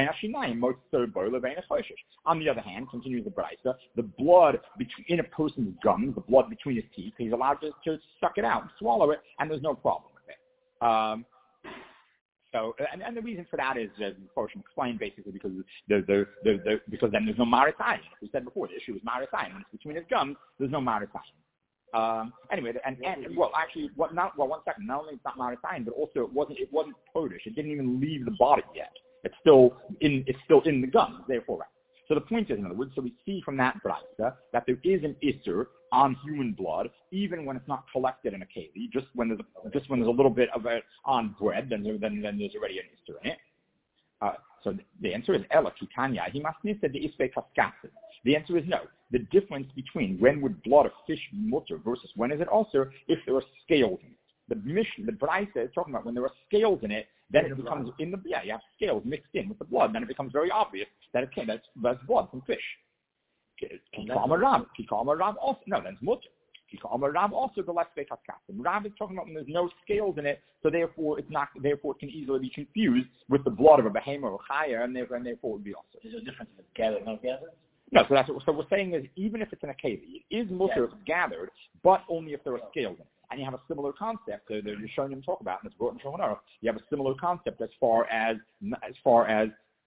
A: On the other hand, continues the Braisa, the blood in a person's gums, the blood between his teeth, he's allowed to suck it out and swallow it, and there's no problem with it. So the reason for that is, as Forsham explained, basically because because then there's no maris ayin. We said before the issue is maris ayin. When it's between his gums, there's no maris ayin. Anyway, one second. Not only it's not maris ayin, but also it wasn't potish. It didn't even leave the body yet. It's still in the gums. Therefore, right. So the point is, in other words, so we see from that Braisa that there is an isser on human blood, even when it's not collected in a keli. Just when there's a little bit of it on bread, then there's already an isser in it. So the answer is Ela Kitanya. He must need the ispe kaskasin. The answer is no. The difference between when would blood of fish be mutter versus when is it also if there are scales in it. The Braisa is talking about when there are scales in it, then it becomes you have scales mixed in with the blood, then it becomes very obvious that that's blood from fish. Kikama Rav also, no, that's mutter. Kikama Rav also the less kaskasin. Rav is talking about when there's no scales in it, so therefore it can easily be confused with the blood of a behemoth or chaya, and therefore it would be also.
C: Is there a difference if it's gathered or not gathered?
A: No, so that's what we're saying is even if it's in a keli, it is mutter if it's gathered, but only if there are scales in it. And you have a similar concept that you're showing them talk about, and it's brought in Shulchan Aruch. You have a similar concept as far as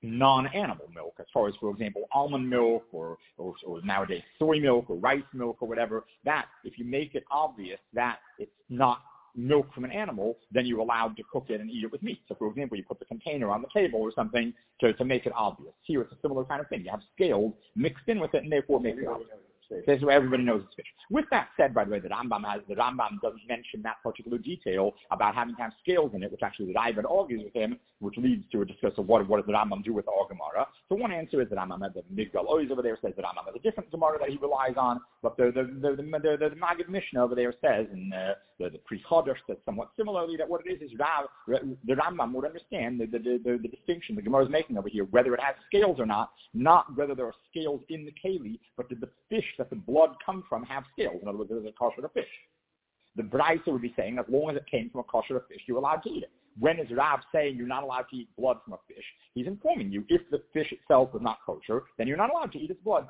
A: non-animal milk, as far as, for example, almond milk or nowadays soy milk or rice milk or whatever, that if you make it obvious that it's not milk from an animal, then you're allowed to cook it and eat it with meat. So, for example, you put the container on the table or something to make it obvious. Here, it's a similar kind of thing. You have scales mixed in with it, and therefore it makes it obvious. This is where everybody knows it's fish. With that said, by the way, the Rambam doesn't mention that particular detail about having to have scales in it, which actually the Raavad argues with him, which leads to a discussion of what does the Rambam do with our Gemara. So one answer is the Rambam, the Migdal Oz over there says the Rambam has a different Gemara that he relies on, but the Maggid Mishnah over there says, and the Pri Chodesh says somewhat similarly, that what it is the Rambam would understand the distinction the Gemara is making over here, whether it has scales or not whether there are scales in the keli, but did the fish that the blood come from have scales. In other words, there's a kosher to fish. The Braisa would be saying, as long as it came from a kosher fish, you're allowed to eat it. When is Rav saying you're not allowed to eat blood from a fish? He's informing you, if the fish itself is not kosher, then you're not allowed to eat its blood.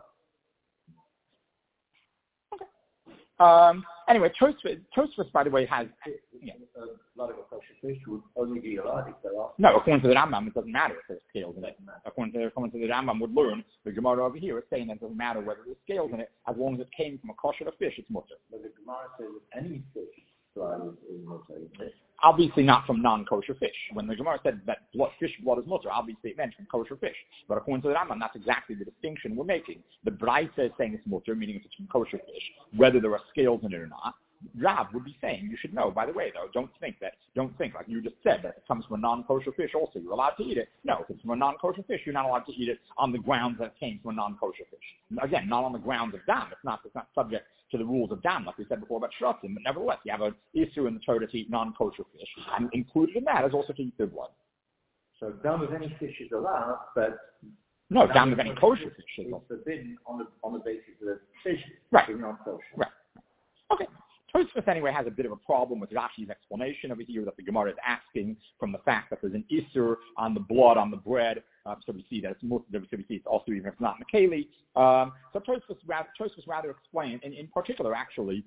A: Okay. Anyway, Tosfos, by the way, has... Yeah.
B: A lot of kosher fish would only be allowed if there are...
A: No, according to the Rambam, it doesn't matter if there's scales in it. According to the Rambam would learn, the Gemara over here is saying that it doesn't matter whether there's scales in it, as long as it came from a kosher fish, it's mutter.
B: But the Gemara says that any fish is mutter.
A: Obviously not from non-kosher fish. When the Gemara said that fish blood is mutter, obviously it meant from kosher fish. But according to the Rambam, that's exactly the distinction we're making. The Braisa is saying it's mutter, meaning if it's from kosher fish, whether there are scales in it or not. Rav would be saying, you should know, by the way, though, don't think, like you just said, that if it comes from a non-kosher fish also, you're allowed to eat it. No, if it's from a non-kosher fish, you're not allowed to eat it on the grounds that it came from a non-kosher fish. Again, not on the grounds of dam. It's not subject to the rules of dam, like we said before about shrotzim, but nevertheless, you have an issue in the Torah to eat non-kosher fish, and included in that is also to eat their blood.
B: So dam of any fish is allowed, but...
A: No, dam of any kosher fish is
B: allowed. It's forbidden on the basis of the fish
A: being
B: non-kosher.
A: Right. Okay. Tosfos anyway has a bit of a problem with Rashi's explanation over here that the Gemara is asking from the fact that there's an isur on the blood, on the bread. So we see that it's it's also even if it's not in the keli. So Tosfos rather explain, and in particular actually,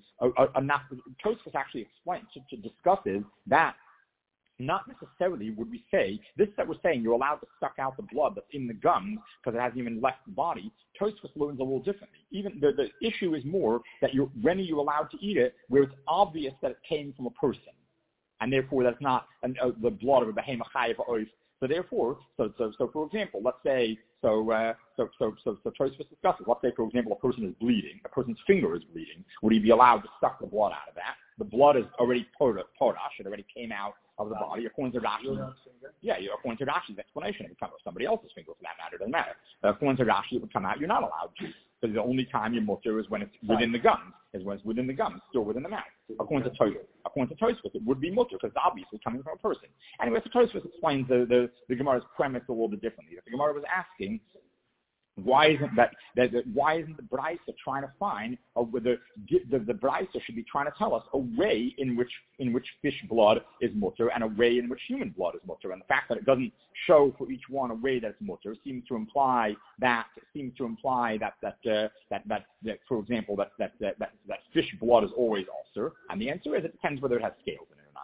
A: Tosfos actually discusses that not necessarily would we say, this that we're saying you're allowed to suck out the blood that's in the gums because it hasn't even left the body. Tosfos learns a little differently. Even the issue is more that when are you allowed to eat it where it's obvious that it came from a person, and therefore that's not the blood of a behemoth chayav oif. So therefore, so for example, let's say Tosfos discusses. Let's say, for example, a person is bleeding, a person's finger is bleeding. Would he be allowed to suck the blood out of that? The blood is already porash; it already came out of the body. According to Rashi, according to Rashi's explanation, it would come out of somebody else's finger for that matter. It doesn't matter. According to Rashi, it would come out. You're not allowed to, because the only time you're mutter is when it's within the gums. Still within the mouth. According to Tosfos, it would be mutter because it's obviously coming from a person. Anyway, so Tosfos explains the Gemara's premise a little bit differently. The Gemara was asking, why isn't the Braisa trying to find the Braisa should be trying to tell us a way in which fish blood is mutter and a way in which human blood is mutter, and the fact that it doesn't show for each one a way that it's mutter seems to imply that for example that fish blood is always ulcer, and the answer is it depends whether it has scales in it or not.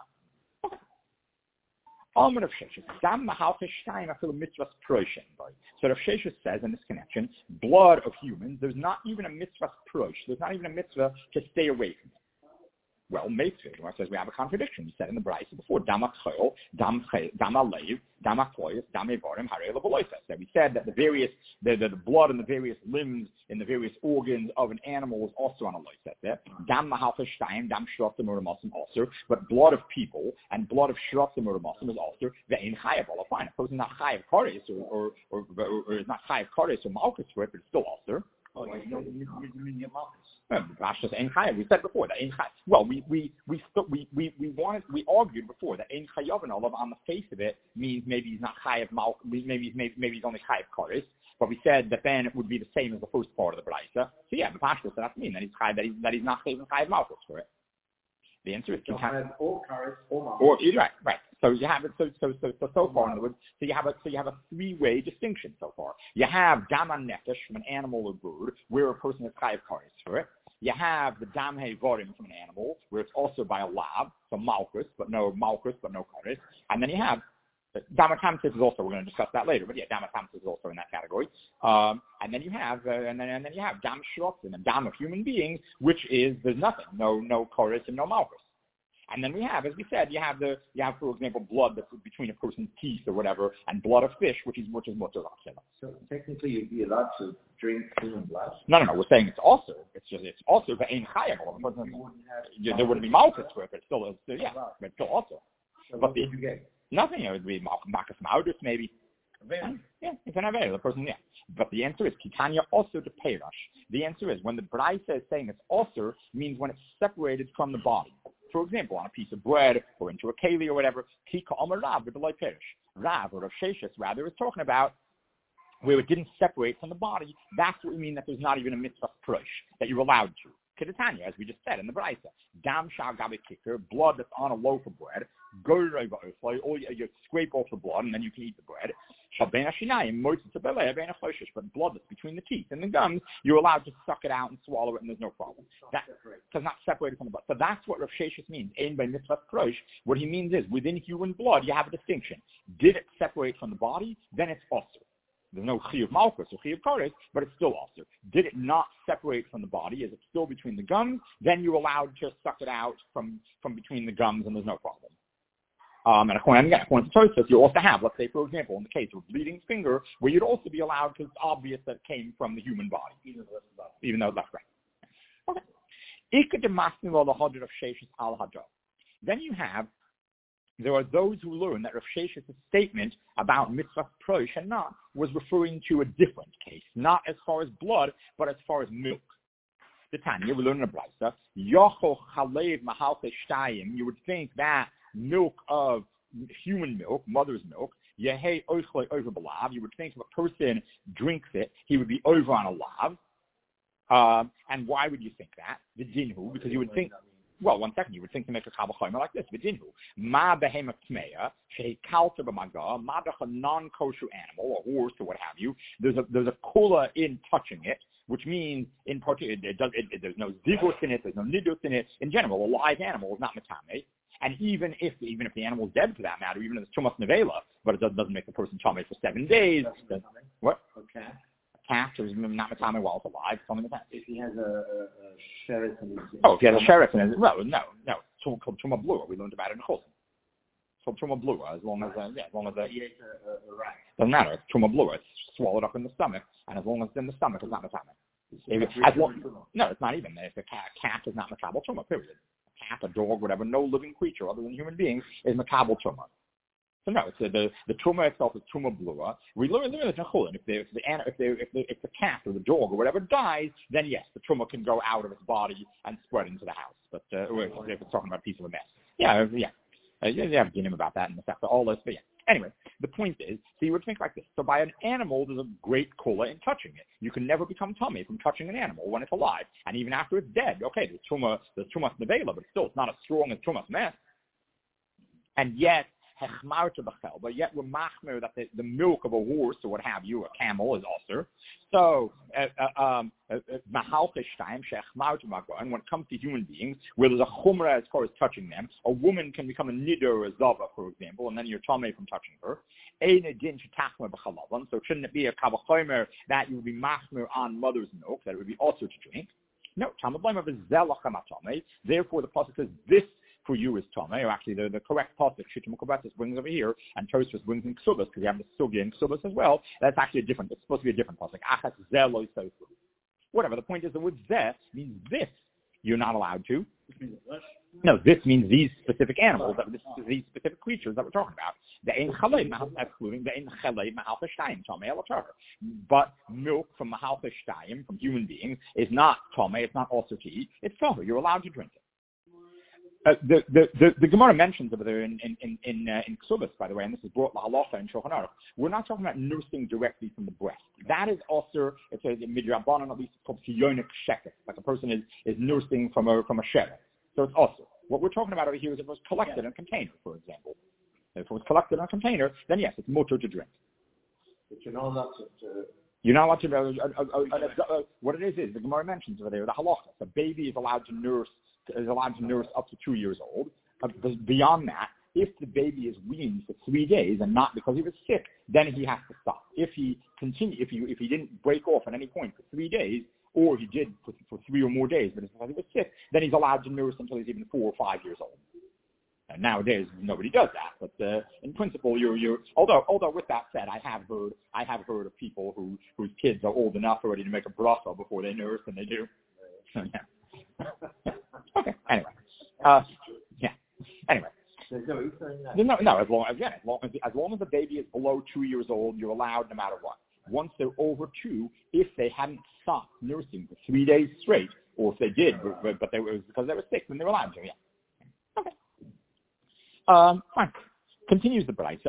A: So Rav Sheshes says in this connection, blood of humans, there's not even a mitzvah prosh. There's not even a mitzvah to stay away from it. Well, Meitzvah says we have a contradiction. We said in the Braisa before, Dam HaChol, Dam HaLev, Dam HaKloyos, Dam HaVarim, Harei LeBoloises. That we said that the blood in the various limbs, in the various organs of an animal is also on a loises. Dam HaHalfashtayim, Dam Shrotzim Uramosim also, but blood of people and blood of Shrotzim Uramosim is also Ve'ein Chayav Olafine. A person is not Chayav Kares or is not Chayav Kares or Malchus for it, but it's still also. We said before that we argued before that Ein Chayav on the face of it means maybe he's not Chayav Malchus, maybe he's only Chayav Kares. But we said that then it would be the same as the first part of the Braisa. So yeah, the Pashto said that mean that he's not saving Chayav Malchus for it. The answer is
B: or Kares or Malchus.
A: Right. So you have it. So far, in other words, so you have a three-way distinction so far. You have dam nefesh from an animal or bird, where a person has chayav kares for it. You have the dam hevarim from an animal, where it's also by a lab, so malchus, but no kares. And then you have Damatamsis is also, we're going to discuss that later, but yeah, Damatamsis is also in that category. And then you have, and then you have Dam Shrotzin, and Dam of human beings, which is, there's nothing, no chorus and no malchus. And then we have, as we said, you have, for example, blood that's between a person's teeth or whatever, and blood of fish, which is mutter.
B: So technically, you'd be allowed to drink human blood.
A: No. We're saying it's also. It's also the ein chayim. There wouldn't be malchus for it, but it's still, but it's still also.
B: So
A: but
B: what would you get?
A: Nothing. It would be makas maudus maybe. Yeah, it's an avera, the person. Yeah, but the answer is kitanya also to peirush. The answer is when the Braisa is saying it's also means when it's separated from the body. For example, on a piece of bread or into a keli or whatever, Kika Omer Rav with the light perish. Rav or Rav Sheshis rather is talking about where it didn't separate from the body. That's what we mean that there's not even a mitzvah prush that you're allowed to. Kedetanya, as we just said in the Braisa, Dam Shah Gabi Kicker, blood that's on a loaf of bread, or you scrape off the blood and then you can eat the bread. But blood that's between the teeth and the gums, you're allowed to suck it out and swallow it and there's no problem. That does not separate it from the blood. So that's what Rav Sheshis means. Ein by mitzvah prush. What he means is within human blood you have a distinction. Did it separate from the body? Then it's also. There's no chiyuv malchus or chiyuv kodesh, but it's still also. Did it not separate from the body? Is it still between the gums? Then you're allowed to suck it out from between the gums, and there's no problem. And according to Tosfos, you also have, let's say, for example, in the case of a bleeding finger, where you'd also be allowed because it's obvious that it came from the human body, even though it's left right. Okay. Then you have. There are those who learn that Rav Sheshis' statement about mitzvah proish and not was referring to a different case, not as far as blood, but as far as milk. The Tanya, we learn in the Braisa, Yocho Chalev Mahalche Shtayim, you would think that milk of human milk, mother's milk, Yehei Oichle over Balav, you would think if a person drinks it, he would be over on a lav. And why would you think that? The dinhu, because you would think... Well, 1 second, you would think to make a kabel chomer like this. V'dinhu, ma behema tmeya, shehi kalter b'maga, ma a non-kosher animal, a horse or what have you. There's a kula in touching it, which means in part there's no zivus in it, there's no nidus in it. In general, a live animal is not matame. And even if the animal is dead for that matter, even if it's tumas nevela, but it doesn't make the person tame for 7 days. What?
B: Okay.
A: Cat is not matame while it's alive. Something like that.
B: If he has a sheriff in his...
A: if he has a sheriff in his... No. Truma blua. We learned about it in Chosin. So truma blua, as long as
B: he ate a rat.
A: Doesn't matter. It's truma blua. It's swallowed up in the stomach, and as long as it's in the stomach, it's not matame. No, it's not even. If a cat is not makabel truma, period. A cat, a dog, whatever, no living creature other than human beings is makabel truma. So no, it's the truma itself is truma blua. We learn it in Chulin. If the cat or the dog or whatever dies, then yes, the truma can go out of its body and spread into the house. But if it's talking about a piece of a mess, you have dinim about that and stuff. All this, but yeah. Anyway, the point is, so you would think like this. So by an animal, there's a great kula in touching it. You can never become tummy from touching an animal when it's alive, and even after it's dead. Okay, there's tumas nevela, but still, it's not as strong as tumas mess. And yet. But yet we're machmer that the milk of a horse or what have you, a camel, is also. So, and when it comes to human beings, where there's a chumrah as far as touching them, a woman can become a nidor or a zava, for example, and then you're tamei from touching her. So shouldn't it be a kavachomer that you would be machmer on mother's milk, that it would be also to drink? No, therefore the pasuk says this for you is Tomei, or actually the correct pasuk, Shittim Kobatis brings over here, and Tosfos brings in Ksubas, because you have the Sugya in Ksubas as well. That's actually it's supposed to be a different pasuk. Achas zeh lo yisofu. Whatever, the point is the word zeh means this. You're not allowed to. No, this means these specific animals, these specific creatures that we're talking about. The ein chalei, excluding the ein chalei mahalcha shtayim, Tomei elatar. But milk from mahalcha shtayim, from human beings, is not Tomei, it's not also to eat, it's Tomei, you're allowed to drink it. The Gemara mentions over there in Ksubas, by the way, and this is brought lahalacha in Shulchan Aruch. We're not talking about nursing directly from the breast. That is also, it's a midrabanan, at least it's called kiyonik sheket, like a person is nursing from a sheret. So it's also. What we're talking about over here is if it was collected in a container, for example. If it was collected in a container, then yes, it's mutter to drink.
B: But you're not allowed to...
A: You're not allowed to. What it is the Gemara mentions over there, the halacha. The baby is allowed to nurse up to 2 years old. Beyond that, if the baby is weaned for 3 days and not because he was sick, then he has to stop. If he didn't break off at any point for 3 days, or if he did for 3 or more days, but it's because he was sick, then he's allowed to nurse until he's even 4 or 5 years old. And nowadays, nobody does that. But in principle, although with that said, I have heard of people whose kids are old enough already to make a bracha before they nurse, and they do. So, yeah. Okay. Anyway. Yeah. Anyway. No. As long as the baby is below 2 years old, you're allowed no matter what. Once they're over 2, if they hadn't stopped nursing for 3 days straight, or if they did, but they was because they were sick, then they were allowed to. Yeah. Okay. Fine. Continues the Braisa.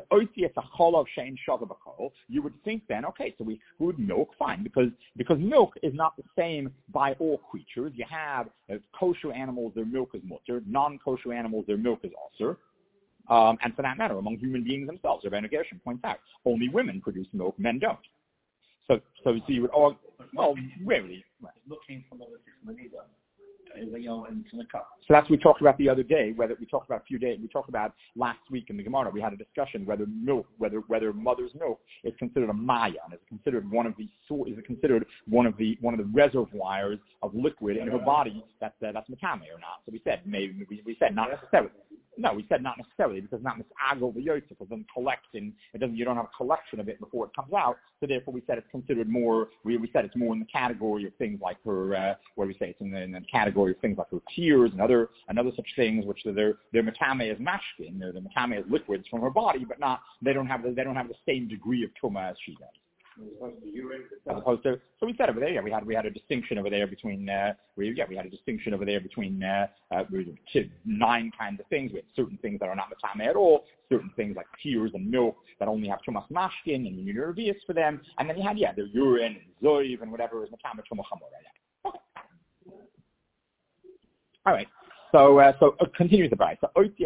A: You would think then, okay, so we exclude milk, fine, because milk is not the same by all creatures. You have kosher animals, their milk is mutter. Non-kosher animals, their milk is also. And for that matter, among human beings themselves, Rabbeinu Gershon points out, only women produce milk, men don't. So you would all, well, rarely.
C: Looking from the into the cup.
A: So that's what we talked about the other day. We talked about last week in the Gemara. We had a discussion whether mother's milk is considered a maya and is considered one of the reservoirs of liquid in her body that's metame or not. So we said maybe we said not necessarily. No, we said not necessarily because not misagol the yotze, because then you don't have a collection of it before it comes out. So therefore we said it's considered more. We said it's more in the category of things like her. What do we say? It's in the category of things like her tears and other such things, which their metame is mashkin. The metame is liquids from her body, but they don't have the same degree of tuma as she does. As opposed to, so we said over there, we had a distinction over there between 9 kinds of things. We had certain things that are not metame at all, certain things like tears and milk that only have tumas mashkin and univervius for them, and then you had their urine and zoiv and whatever is metame tuma chamor. Okay. All right. So continues the Braisa.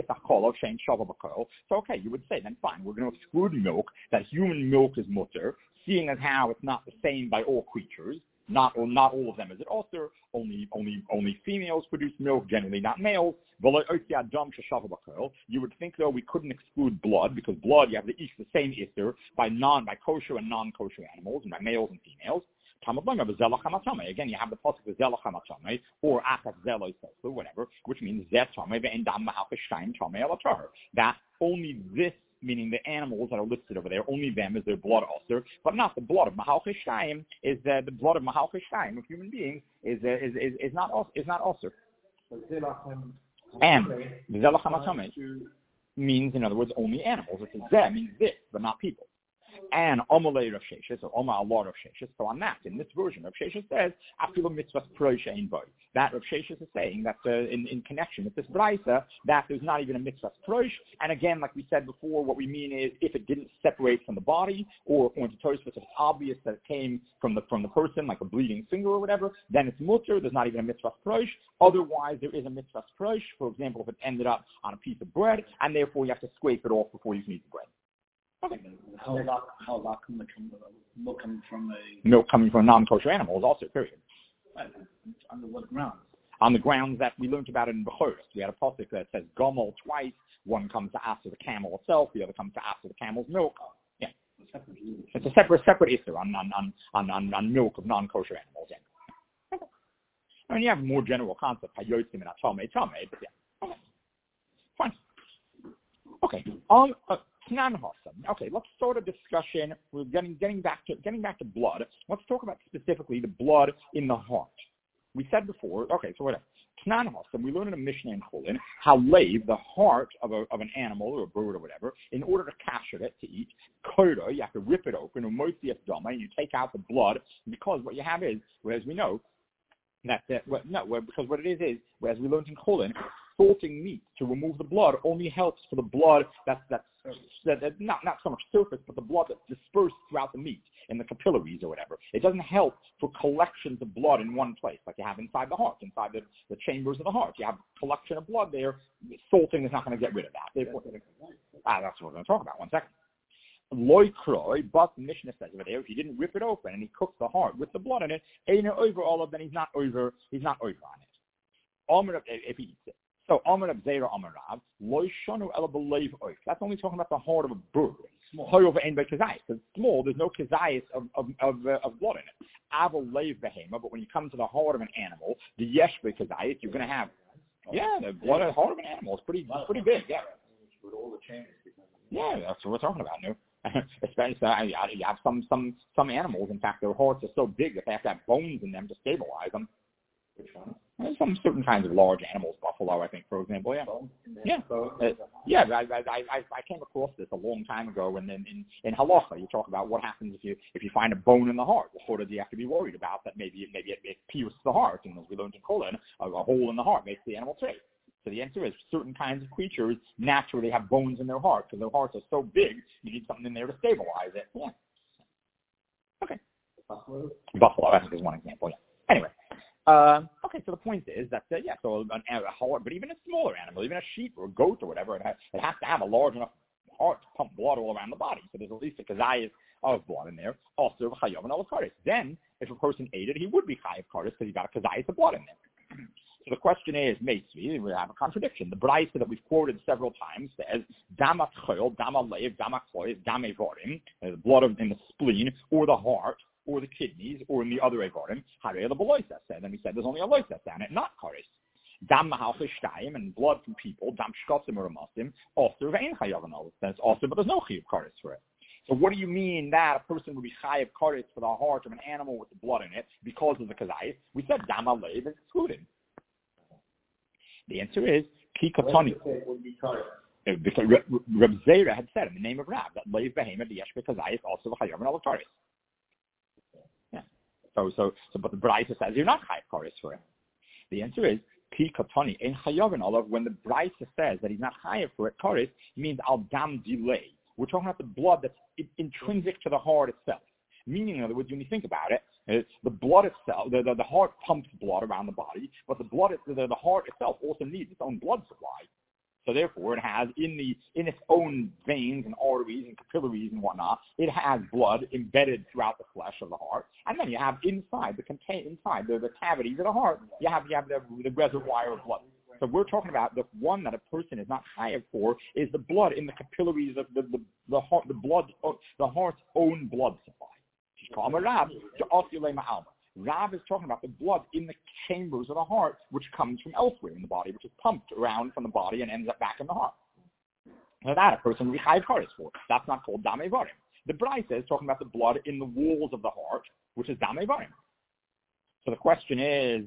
A: So okay, you would say then fine, we're going to exclude milk, that human milk is mutter, seeing as how it's not the same by all creatures. Not all of them is it also. Only females produce milk, generally not males. You would think though we couldn't exclude blood, because blood you have the same issur by kosher and non-kosher animals, and by males and females. Again, you have the pasuk of zelach hamatame or akas zeloi whatever, which means that only this, meaning the animals that are listed over there, only them is their blood ulcer, but not the blood of Mahalchei Shtayim. Is the blood of Mahalchei Shtayim of human beings is not ulcer. And zelach hamatame means, in other words, only animals. It's zeh means this, but not people. And Omalei Rav Sheshes, or Omar Allah Rav Sheshes. So on that, in this version, Rav Sheshes says, Afilu mitzvah proish ein boy. That Rav Sheshes is saying that in connection with this Braisa, that there's not even a mitzvah proish. And again, like we said before, what we mean is if it didn't separate from the body, or according to Tosfos, if it's obvious that it came from the person, like a bleeding finger or whatever, then it's mutter. There's not even a mitzvah proish. Otherwise, there is a mitzvah proish. For example, if it ended up on a piece of bread, and therefore you have to scrape it off before you can eat the bread. Okay.
C: How that milk
A: coming from a non-kosher animal is also, period.
C: On what grounds?
A: On the grounds that we learned about it in Bechoros. We had a pasuk that says gomel twice. One comes to after the camel itself. The other comes to after the camel's milk. Yeah. It's a separate issur on milk of non-kosher animals. Yeah. Okay. I mean, you have a more general concept, hayotzim and atame, but yeah. Okay. Fine. Okay. Okay, let's start a discussion. We're getting back to blood. Let's talk about specifically the blood in the heart. We said before, okay, so whatever. Knan Hossam, we learned in a Mishnah in Cholin how lave, the heart of an animal or a bird or whatever, in order to capture it to eat, koda, you have to rip it open, or moitzias dama, and you take out the blood, because what you have is, as we know, because what it is, as we learned in Cholin, salting meat to remove the blood only helps for the blood that's not so much surface, but the blood that's dispersed throughout the meat in the capillaries or whatever. It doesn't help for collections of blood in one place, like you have inside the heart, inside the chambers of the heart. You have a collection of blood there. Salting is not going to get rid of that. Therefore, that's what we're going to talk about. 1 second. Loikroi, but the Mishnah says over there, if he didn't rip it open and he cooked the heart with the blood in it, over all of, then he's not over on it. If he eats it. So Amar Abzeira Amar Rav, Lo Shonu Ela B'Leiv Oif. That's only talking about the heart of a bird. However, in by kazayis, because it's small, there's no kazayis of blood in it. Aval Leiv Behema, but when you come to the heart of an animal, the yesh by kazayis, you're going to have, the blood of the heart of an animal is pretty big, yeah.
B: With all the changes.
A: Yeah, that's what we're talking about, no? Especially, you have some animals, in fact, their hearts are so big that they have to have bones in them to stabilize them.
B: Which one?
A: Some certain kinds of large animals, buffalo, I think, for example, yeah. I came across this a long time ago, and then in halacha, you talk about what happens if you find a bone in the heart. What do you have to be worried about? That maybe it pierces the heart, and as we learned in Kolin, a hole in the heart makes the animal sick. So the answer is certain kinds of creatures naturally have bones in their heart because their hearts are so big, you need something in there to stabilize it. Yeah. Okay. Buffalo, I think is one example. Yeah. Anyway. Okay, so the point is that, so a heart, but even a smaller animal, even a sheep or a goat or whatever, it has to have a large enough heart to pump blood all around the body. So there's at least a kazayas of blood in there. Also, chayav and al-karis. Then, if a person ate it, he would be chayav karis because he got a kazayas of blood in there. So the question is, Meisvi, we have a contradiction. The Braisa that we've quoted several times says, Dama chol, Dama leiv, Dama klois, Dama evorim, the blood in the spleen or the heart, or the kidneys, or in the other evorim, harei the beloisa. And then we said there's only a loisa on it, not karis. Dam mahalche shtayim, and blood from people, dam shkotzim or amasim, also ve'en chayav. Then it's also, but there's no chayav karis for it. So what do you mean that a person would be chayav karis for the heart of an animal with the blood in it because of the kazayis? We said dama leiv is excluded. The answer is ki katani. Because Reb Zera had said in the name of Rab that leiv behema the yesh kazayis also chayav and karis. But the Braisa says you're not chayav karis for it. The answer is ki katani ein chayav and olav. When the Braisa says that he's not chayav for it, karis means al dam delay. We're talking about the blood that's intrinsic to the heart itself. Meaning, in other words, when you think about it, the blood itself, the heart pumps blood around the body, but the heart itself also needs its own blood supply. So therefore, it has in its own veins and arteries and capillaries and whatnot, it has blood embedded throughout the flesh of the heart. And then you have inside the cavities of the heart, you have the reservoir of blood. So we're talking about the one that a person is not chayav for is the blood in the capillaries of the heart, the heart's own blood supply. Rav is talking about the blood in the chambers of the heart, which comes from elsewhere in the body, which is pumped around from the body and ends up back in the heart. Now that a person would be chayav karis for. That's not called dam evarim. The Braisa is talking about the blood in the walls of the heart, which is dam evarim. So the question is,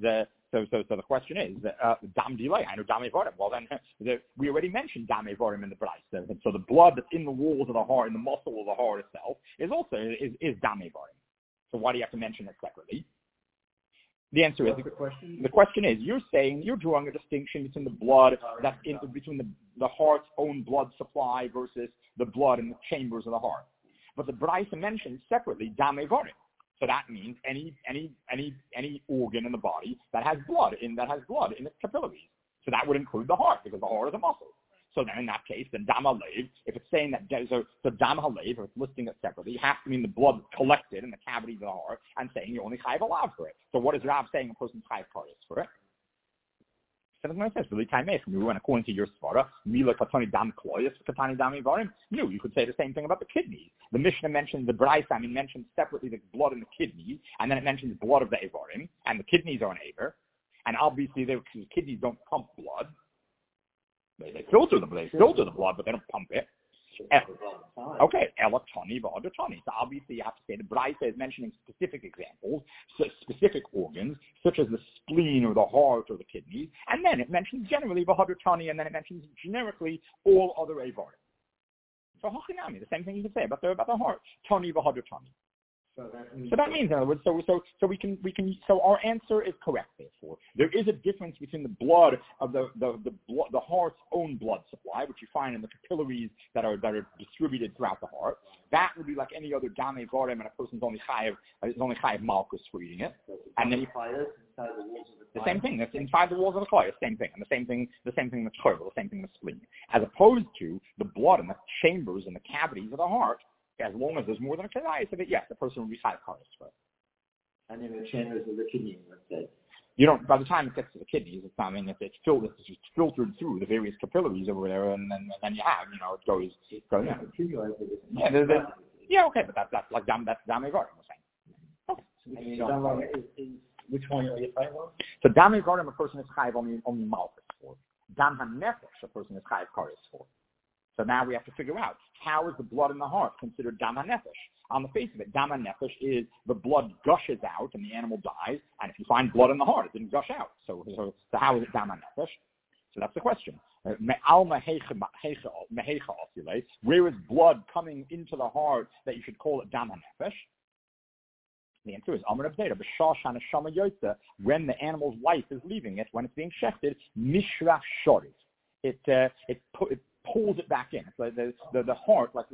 A: dam delay. I know dam evarim. Well then, we already mentioned dam evarim in the Braisa. So the blood that's in the walls of the heart, in the muscle of the heart itself, is also dam evarim. So why do you have to mention it separately? The answer is the question is you're drawing a distinction between the blood that's between the heart's own blood supply versus the blood in the chambers of the heart. But the Braisa mentions separately dam evarim. So that means any organ in the body that has blood in its capillaries. So that would include the heart because the heart is a muscle. So then in that case, then dam halev, if it's saying that, so dam halev, if it's listing it separately, you have to mean the blood collected in the cavities of the heart and saying you're only chayav alav for it. So what is Rav saying a person's chayav karis for it? So that's what it says, really time and according to your svara, mila katani dam kloyas, katani dam ivarim. No, you could say the same thing about the kidneys. The Mishnah mentions, the Braisa mentions separately the blood in the kidneys, and then it mentions blood of the ivarim, and the kidneys are an aver, and obviously the kidneys don't pump blood. They filter the blood, but they don't pump it. Okay, elatoni v'adatoni. So obviously you have to say the Braisa is mentioning specific examples, specific organs, such as the spleen or the heart or the kidneys, and then it mentions generally v'adatoni, and then it mentions generically all other avarim. So hachinami, the same thing you can say about the heart, toni v'adatoni. So that means, in other words, so our answer is correct. Therefore, there is a difference between the blood of the heart's own blood supply, which you find in the capillaries that are distributed throughout the heart. That would be like any other dam evarim, and a person's only chayav malchus for eating it. And then the same thing. That's inside the walls of the choir. Same thing, and the same thing the choir, the same thing the spleen, as opposed to the blood in the chambers and the cavities of the heart. As long as there's more than a kazayis of it, yes, the person will be chayav karis for it.
B: And in the chambers of the kidney, let's say.
A: You don't. By the time it gets to the kidneys, it's not. I mean, it's filtered through the various capillaries over there, and then you have, it goes. Yeah, okay, but that's like that's Dami Varim, we're saying. Okay.
C: Which one are you fighting on?
A: So Dami Varim, a person is chayiv only Malchus for. Dam HaNefesh, a person is chayiv Kares for. So now we have to figure out, how is the blood in the heart considered Dam HaNefesh? On the face of it, Dam HaNefesh is the blood gushes out and the animal dies, and if you find blood in the heart, it didn't gush out. So how is it Dam HaNefesh? So that's the question. Where is blood coming into the heart that you should call it Dam HaNefesh? The answer is Amar Abdera, B'Shashan Shama Yotza, when the animal's life is leaving it, when it's being shechted, Mishra Shorit. It pulls it back in. It's like the heart, like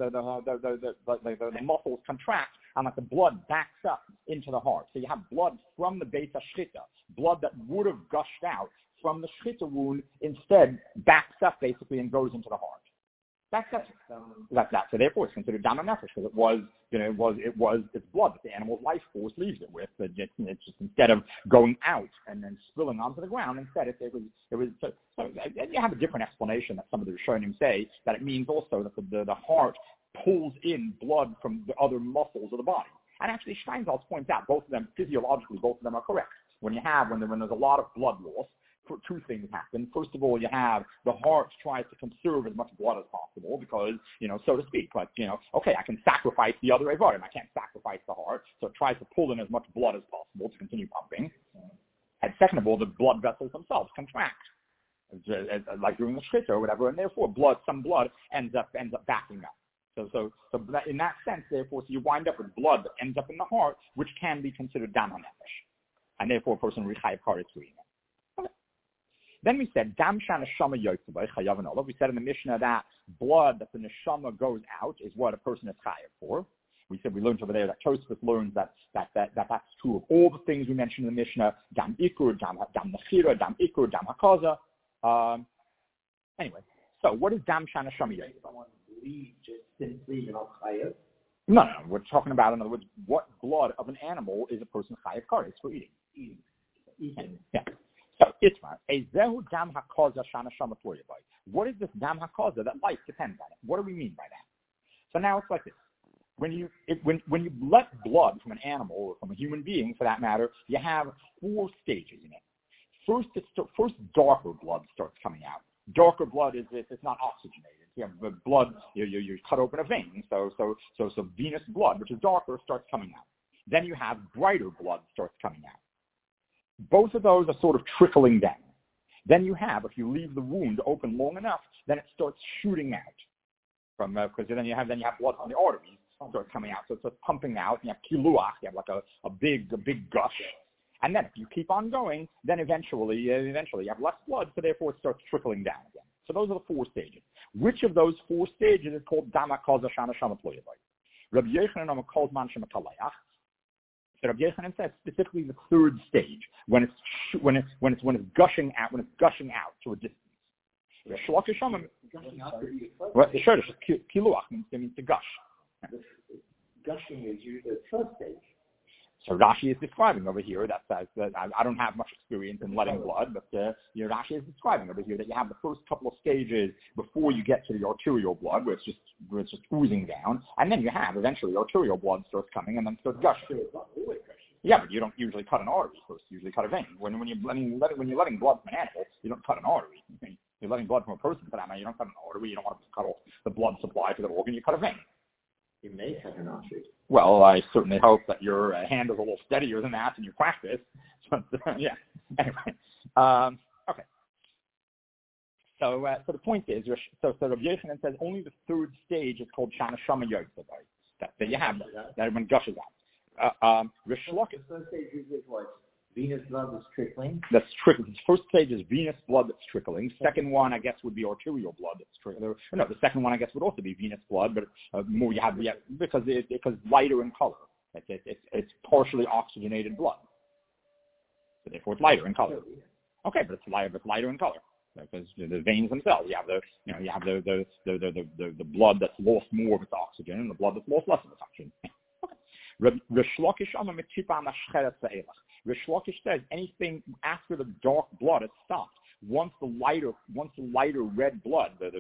A: the muscles contract, and like the blood backs up into the heart. So you have blood from the Beis HaShrita, blood that would have gushed out from the Shrita wound, instead backs up basically and goes into the heart. That's that. So therefore, it's considered Dam HaNefesh because it was it's blood that the animal's life force leaves it with. It's just, instead of going out and then spilling onto the ground, instead it was. So you have a different explanation that some of the Rishonim say, that it means also that the heart pulls in blood from the other muscles of the body. And actually, Steinsaltz points out both of them physiologically, both of them are correct. When there's a lot of blood loss, two things happen. First of all, you have the heart tries to conserve as much blood as possible because, so to speak, like, okay, I can sacrifice the other Avarim. I can't sacrifice the heart. So it tries to pull in as much blood as possible to continue pumping. And second of all, the blood vessels themselves contract, like during the Shrit or whatever, and therefore some blood ends up backing up. So in that sense, therefore, so you wind up with blood that ends up in the heart, which can be considered Dam HaNefesh. And therefore, a person rechayev karetz for eating it. Then we said, Dam Shanashama Yotzabay Chayav and Olav. We said in the Mishnah that blood that the neshama goes out is what a person is chayav for. We learned over there that Tosfos learns that's true of all the things we mentioned in the Mishnah. Dam Ikur, Dam Nechira, Dam Ikur, Dam Hakaza. Anyway, so what is Dam Shanashama Yotzabay?
B: Someone bleed just simply not chayav?
A: No. We're talking about, in other words, what blood of an animal is a person chayav karetz for eating.
B: Eating.
A: Yeah. So, Itmar, Ezehu Dam HaKaza Shana Shama Tloyabay. What is this Dam HaKaza that life depends on it? What do we mean by that? So now it's like this. When you let blood from an animal, or from a human being for that matter, you have 4 stages in it. First darker blood starts coming out. Darker blood is it's not oxygenated. You have the blood, you cut open a vein, so venous blood, which is darker, starts coming out. Then you have brighter blood starts coming out. Both of those are sort of trickling down. Then you have, if you leave the wound open long enough, then it starts shooting out from because then you have blood from the arteries starts coming out. So it starts pumping out. You have kiluach. You have like a big gush. And then if you keep on going, then eventually you have less blood. So therefore it starts trickling down again. So those are the 4 stages. Which of those 4 stages is called Dam HaKaza Shana Shama Tloyabay? Rabbi Yochanan calls man shemakalayach. So Rabbi Yochanan says specifically the 3rd stage, when it's gushing out to a distance. Kiluach means to gush.
B: Gushing is usually the 1st stage.
A: So Rashi is describing over here that I don't have much experience in letting blood, but Rashi is describing over here that you have the first couple of stages before you get to the arterial blood, where it's just oozing down, and then you have eventually arterial blood starts coming and then starts gushing. Yeah, but you don't usually cut an artery first. You usually cut a vein. When you're letting blood from an animal, you don't cut an artery. You're letting blood from a person for that matter. You don't cut an artery. You don't want to cut off the blood supply to the organ. You cut a vein.
B: You may cut an artery.
A: Well, I certainly hope that your hand is a little steadier than that in your practice. But, yeah. Anyway. Okay. So the point is, so Rabbi Yochanan says only the 3rd stage is called Shana Shama Yotzabay. That you have that when gushes out.
B: Rish Lakish. The 3rd stage is what? Venous blood that's trickling?
A: That's trickling. The first stage is venous blood that's trickling. Second one, I guess, would be arterial blood that's trickling. No, the second one, I guess, would also be venous blood, but more you have because it's lighter in color. It's partially oxygenated blood. So therefore, it's lighter in color. Okay, but it's lighter in color because the veins themselves. You have the blood that's lost more of its oxygen and the blood that's lost less of its oxygen. Rish Lakish says anything after the dark blood, it stops. Once the lighter red blood, the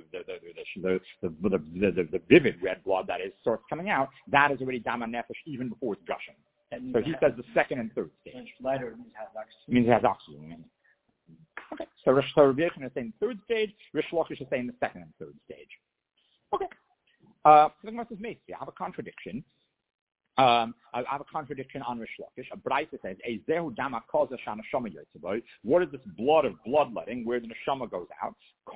A: vivid red blood that is starts coming out, that is already dama nefesh even before it's gushing. So he says the second and third stage.
C: Lighter means it has oxygen.
A: Means it has oxygen. Okay. So Rabbi Yechon is saying the third stage. Rish Lakish is saying the second and third stage. Okay. So the Gemara says, I have a contradiction. I have a contradiction on Rish Lakish. A Braisa says, what is this blood of bloodletting where the neshama goes out?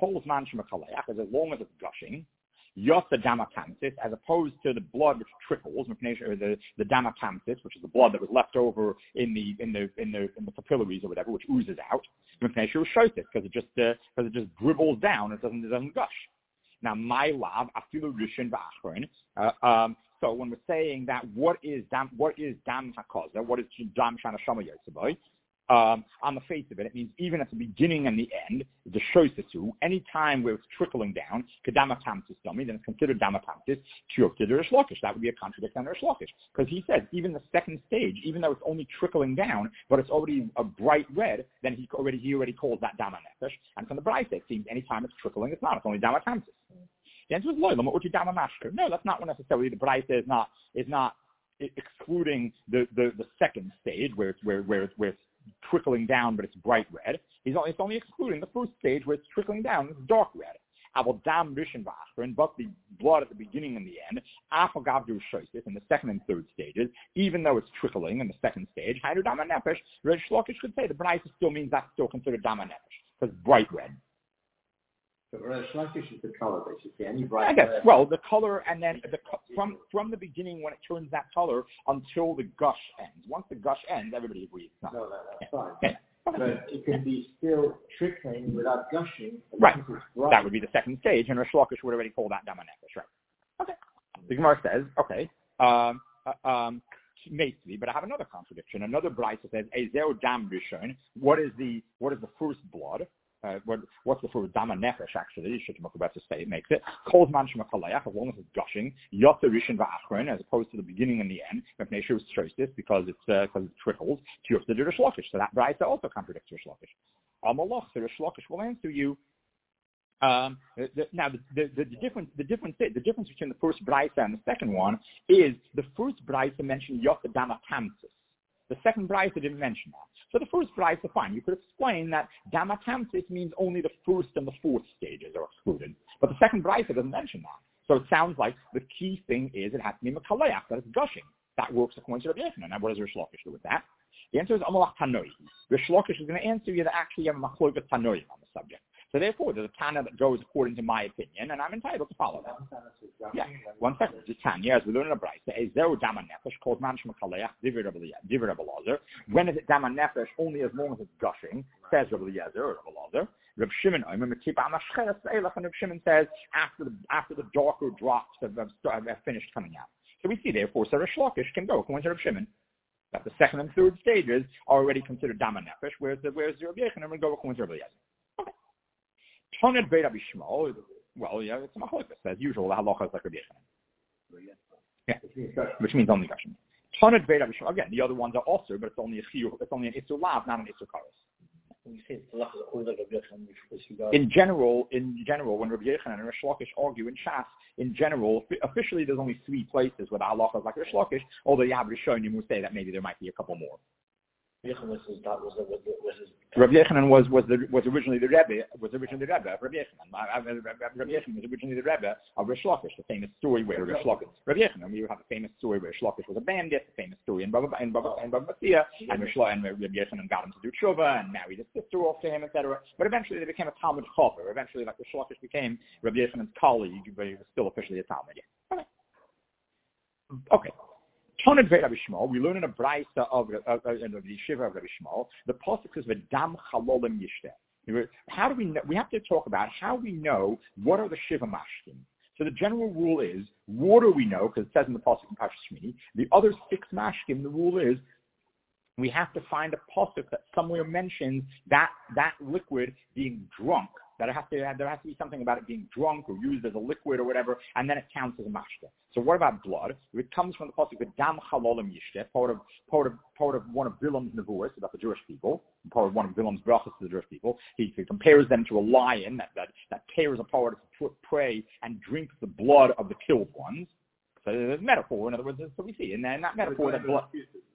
A: As long as it's gushing. Yosa damakamsis, as opposed to the blood which trickles, the damakamsis, which is the blood that was left over in the capillaries or whatever, which oozes out. Because it just dribbles down. It doesn't gush. Now, my lab, afilu rishon v'achron. So when we're saying that, what is dam hakaza? What is dam shana shama yotzaboy? On the face of it, it means even at the beginning and the end, the shoysetu, any time where it's trickling down, kedama tamtis dummy, then it's considered dama tamtis, tiyokta Rish Lakish. That would be a contradiction on Rish Lakish. Because he says, even the second stage, even though it's only trickling down, but it's already a bright red, then he already calls that dama nefesh. And from the Braisa, it seems any time it's trickling, it's not. It's only dama tamtis. The answer is loyal. No, that's not necessarily. The Braisa is not excluding the second stage where it's trickling down, but it's bright red. It's only excluding the first stage where it's trickling down, it's dark red. But the blood at the beginning and the end, in the second and third stages, even though it's trickling in the second stage, Rish Lakish could say the Braisa still means that's still considered dama nefesh because it's bright red.
B: So Rish Lakish is the color, basically. Any bright
A: I guess.
B: red.
A: Well, the color, and then from the beginning when it turns that color until the gush ends. Once the gush ends, everybody agrees.
B: No, that's fine.
A: Yeah.
B: But it can be still trickling without gushing.
A: Right. That would be the second stage, and Rish Lakish would already call that dama nefesh. Right. Okay. The Gemara says, okay, basically, but I have another contradiction. Another Braisa says, Ezer dam rishon. What is the first blood? What's the first dama nefesh? Actually, Shittimukh say it makes it. Calls man shemachalayach as long as it's gushing. Yotze rishon va'achron as opposed to the beginning and the end. Mepnei shows this because it trickles. Tiyufta de Rish Lakish. So that Braisa also contradicts Rish Lakish. Amalach, so Rish Lakish will answer you. Now the difference between the first Braisa and the second one is the first Braisa mentioned Yotze dama tamsis. The second Braisa didn't mention that. So the first Braisa, fine. You could explain that dama tamsis means only the first and the fourth stages are excluded. But the second Braisa doesn't mention that. So it sounds like the key thing is it has to be mekaleach, that it's gushing. That works according to Rabbi Yechon. Now what does Rish Lakish do with that? The answer is Amalach Tanoi. Rish Lakish is going to answer you that actually you have a machlokas Tanoi on the subject. So therefore, there's a Tana that goes according to my opinion, and I'm entitled to follow that. Yeah. 1 second. It's Tanya, as we learn in the Braisa, is zero dama nefesh called man shemachaleach divrei Rabbi Elazar. When is it dama nefesh? Only as long as it's gushing, says Rabbi Eliezer or Rabbi Elazar. Reb Shimon, and Reb Shimon says after the darker drops have finished coming out. So we see therefore, so Rish Lakish can go according to Reb Shimon. That the second and third stages are already considered dama nefesh, whereas the Rabbi Yechon will go according to Rabbi Eliezer. Toned Beit Rabbi Shmuel, well, yeah, it's a machlokes. As usual, the halacha is like Rabbi Yechon. Yeah, which means only gushing. Toned Beit Rabbi Shmuel, again, the other ones are also, but it's only an issur lav, not an issur karos. In general, when Rabbi Yechon and Rish Lakish argue in Shas, in general, officially there's only 3 places where the halacha is like Rish Lakish, although you have Rishonim who say that maybe there might be a couple more. Rabbi Yechanan was originally the Rebbe of Rabbi Yechanan. Rabbi Yechanan was originally the Rebbe of Rish Lakish, the famous story where Rabbi Yechanan, we have a famous story where Rish Lakish was a bandit, the famous story in Baba Bathia, and Rabbi Yechanan got him to do tshuva and married his sister off to him, etc. But eventually they became a Talmud Chover. Eventually, like Rish Lakish became Rabbi Yechanan's colleague, but he was still officially a Talmud. Okay. Toned Beit Rabbi Shmuel, we learn in a Braisa of the Yeshiva of Rabbi Shmuel, the pasuk says V'dam chalolim yishteh. How do we know? We have to talk about how we know what are the Shiva mashkim. So the general rule is water we know because it says in the pasuk in Parshas Shmini. The other 6 mashkim, the rule is we have to find a pasuk that somewhere mentions that liquid being drunk that there has to be something about it being drunk or used as a liquid or whatever, and then it counts as a mashke. So what about blood? It comes from the pasuk with dam chalolim yishteh, part of one of Bilam's nevuos about the Jewish people, part of one of Bilam's brachas to the Jewish people. He compares them to a lion that tears apart its prey and drinks the blood of the killed ones. So there's a metaphor, in other words, that's what we see. And then that metaphor, that blood.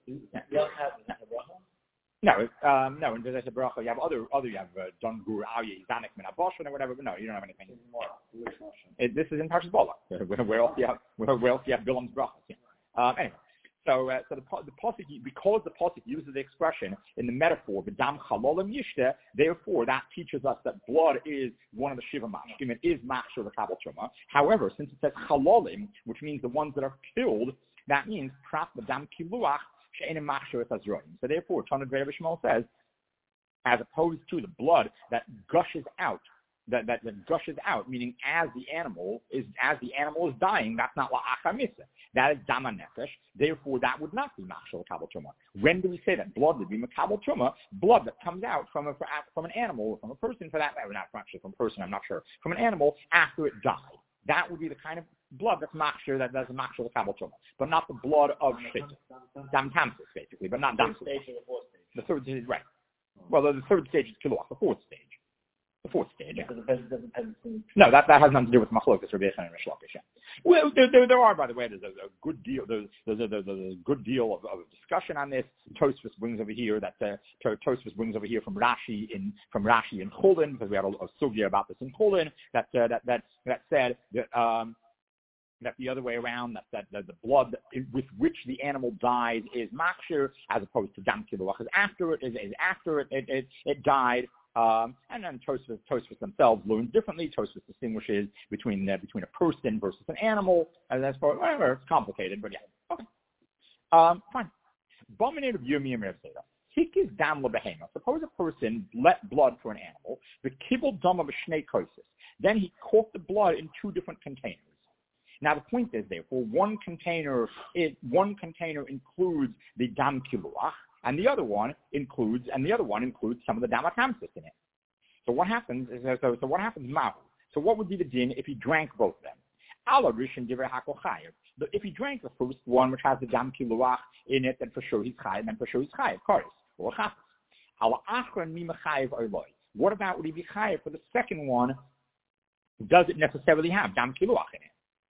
A: No, in Bezes Bracha, you have you have Don Gur, Aye, Zanik, Min Aboshan, or whatever, but no, you don't have anything. This is in Parshas Balak, where else you have Bilam's Brachas. Yeah. Anyway, so the pasuk, because the pasuk uses the expression in the metaphor, B'dam Chalolim Yishteh, therefore that teaches us that blood is one of the Shiva Mashkim, it is Machshir the Kabbalah Truma. However, since it says Chalolim, which means the ones that are killed, that means Prat B'dam Kiluach, so therefore, Tanad Rebbe Shmuel says, as opposed to the blood that gushes out, that gushes out, meaning as the animal is dying, that's not la'achar mitzvah. That is dama nefesh. Therefore, that would not be machshel kabel truma. When do we say that blood would be makabel truma? Blood that comes out from an animal, or from a person, for that matter, not actually from a person, I'm not sure, from an animal after it died. That would be the kind of blood that's machshir, that's a machshir kabel truma, but not the blood of shittus, dam tamsis, basically, but not dam. The third stage, right? Well, the third stage is kiluach. The fourth stage. Yeah. No, that has nothing to do with machlokas, Rabbi Yechon and Rish Lakish. Yeah. Well, there are, by the way, there's a good deal. There's a good deal of discussion on this. Tosfos brings over here from Rashi in Chulin, because we had a sugya about this in Chulin that said that the other way around, that the blood with which the animal dies is machshir, as opposed to dam kiluach is after it died. And then Tosfos themselves learn differently. Tosfos distinguishes between a person versus an animal, and that's for whatever. It's complicated, but yeah. Okay. Fine. Bominated of Yirmiyah Rav Zera. Hikis dam lebehema. Suppose a person let blood for an animal. The kibul dama b'shnei kosis. Then he caught the blood in two different containers. Now the point is, therefore, one container includes the dam kiluach, and the other one includes some of the dam atamsis in it. So what happens is what happens mahu? So what would be the din if he drank both of them? Ala rishon divrei hakol chayev. If he drank the first one, which has the dam kiluach in it, then for sure he's chayev, then for sure he's chayev, kares or chafas. Ala achron mi mechayev oiloi. What about would he be chayev for the second one? Does it necessarily have dam kiluach in it?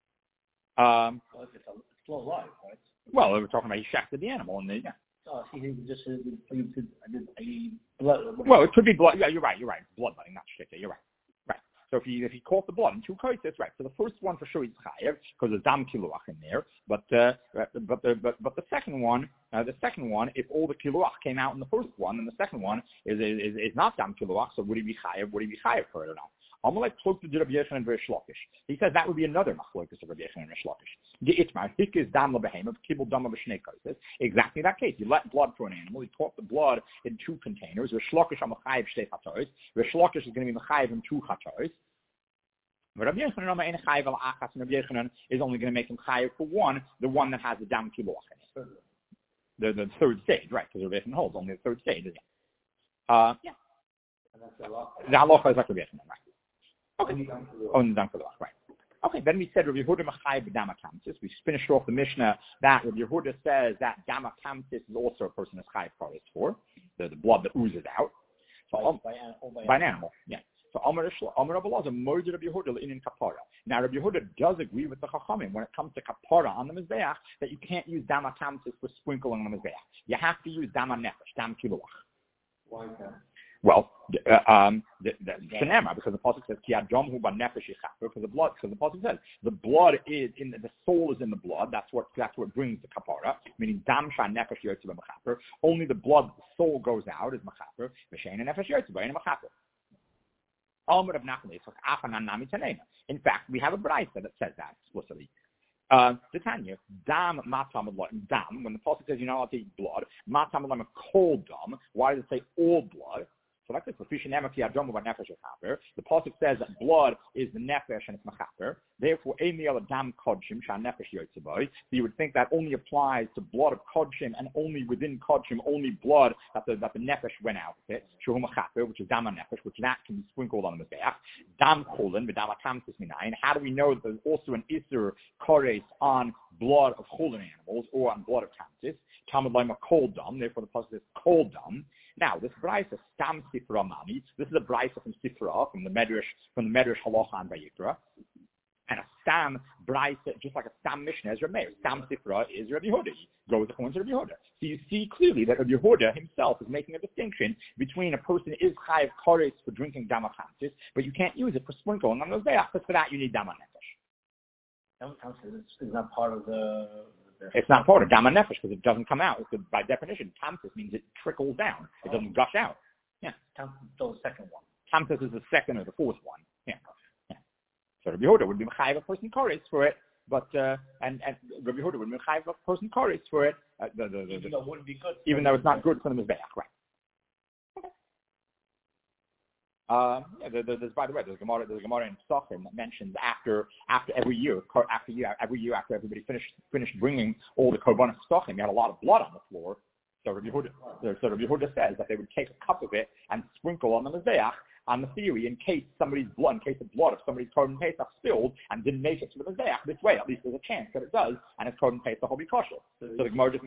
C: It's still alive, right?
A: Well, we're talking about he shafted the animal, and yeah.
C: Oh, so he just blood.
A: Well, it could be blood. Yeah, you're right. Bloodletting, not shikta. You're right. Right. So if he caught the blood in two koises, right. So the first one for sure is chayev because there's dam kiluach in there. But the second one, if all the kiluach came out in the first one, then the second one is not dam kiluach. So would he be chayev? Would he be chayev for it or not? Amalek spoke to Rabbi Yechon and Rish Lakish. He says that would be another machlokas of Rabbi Yechon and Rish Lakish. The itmar hikis dam lebehema kibul dam b'shnei kosis. Exactly that case. You let blood for an animal. You caught the blood in two containers. Rish Lakish am chayev shtei chatois. Rish Lakish is going to be chayev in two chatois. But Rabbi Yechon and chayev al achas, and Rabbi Yechon is only going to make him chayev for one, the one that has the dam kiluach in it. The third stage, right? Because Rabbi Yechon holds only the third stage. Yeah. And that's the halacha is like Rabbi Yechon, right? Okay. Only dam kiluach, right? Okay. Then we said Rabbi Yehuda mechayev b'dam akamtis. We finished off the Mishnah that Rabbi Yehuda says that dam akamtis is also a person is chayev kares for the blood that oozes out. So by an animal, yeah. So Amar Rabbi Elazar murdered Rabbi Yehuda in kapara. Now Rabbi Yehuda does agree with the Chachamim when it comes to kapara on the mizbeach that you can't use dam akamtis for sprinkling on the mizbeach. You have to use dam nefesh, dam kiluach.
B: Why is that?
A: Well, because the pasuk says ki adam hu b'nefesh yichaper, because the pasuk says the blood is in the soul is in the blood. That's what brings the kapara. Meaning dam sha nefesh yotze b'mechaper. Only the blood, the soul goes out is mechaper. V'shein nefesh yotze b'mechaper. In fact, we have a brayta that says that explicitly. The Tanya, dam matam dam. When the pasuk says you're not allowed to eat blood, matam a cold dam. Why does it say all blood? So like this, the pasuk says that blood is the nefesh and it's mechaper. Therefore, dam kodshim nefesh yotzeboy. So you would think that only applies to blood of kodshim and only within kodshim, only blood that the nefesh went out with it. Shehu mechaper, which is dam nefesh, which that can be sprinkled on the mizbeach. Dam kolin v'dam akamtis minayin. How do we know that there's also an isur kores on blood of cholin animals or on blood of kamtis? Talmud Lema cold dam. Therefore, the pasuk says cold dam. Now, this brayso stam sifra mami. This is a brayso from Sifra, from the Medrash Halacha and Vayikra. And a stam brayso, just like a stam mishnah, is Rabbi Meir. Stam sifra is Rabbi Yehuda. He goes according to Rabbi Yehuda. So you see clearly that Rabbi Yehuda himself is making a distinction between a person is chayav kares for drinking damakantis, but you can't use it for sprinkling on those bayach, because for that you need dama nefesh.
C: Damakantis is not part of the...
A: It's not part of dama nefesh because it doesn't come out. By definition, tamtis means it trickles down. It doesn't gush out. Yeah.
C: The second one.
A: Tamtis is the second or the fourth one. Yeah. Yeah. So Rabbi Yehuda would be mechayiv a person kares for it, but and Rabbi Yehuda would be mechayiv a person kares for it.
C: Even though it wouldn't be good.
A: Even though it's not good for the mizbeach, right? There's, by the way, there's a Gemara in Psachim that mentions after every year after everybody finished bringing all the korbanos Psachim, you had a lot of blood on the floor. So Rabbi Yehuda says that they would take a cup of it and sprinkle on the mizbeach, on the theory, in case the blood of somebody's korban pesach spilled and didn't make it to the mizbeach. This way, at least there's a chance that it does, and it's korban pesach will be kosher. So the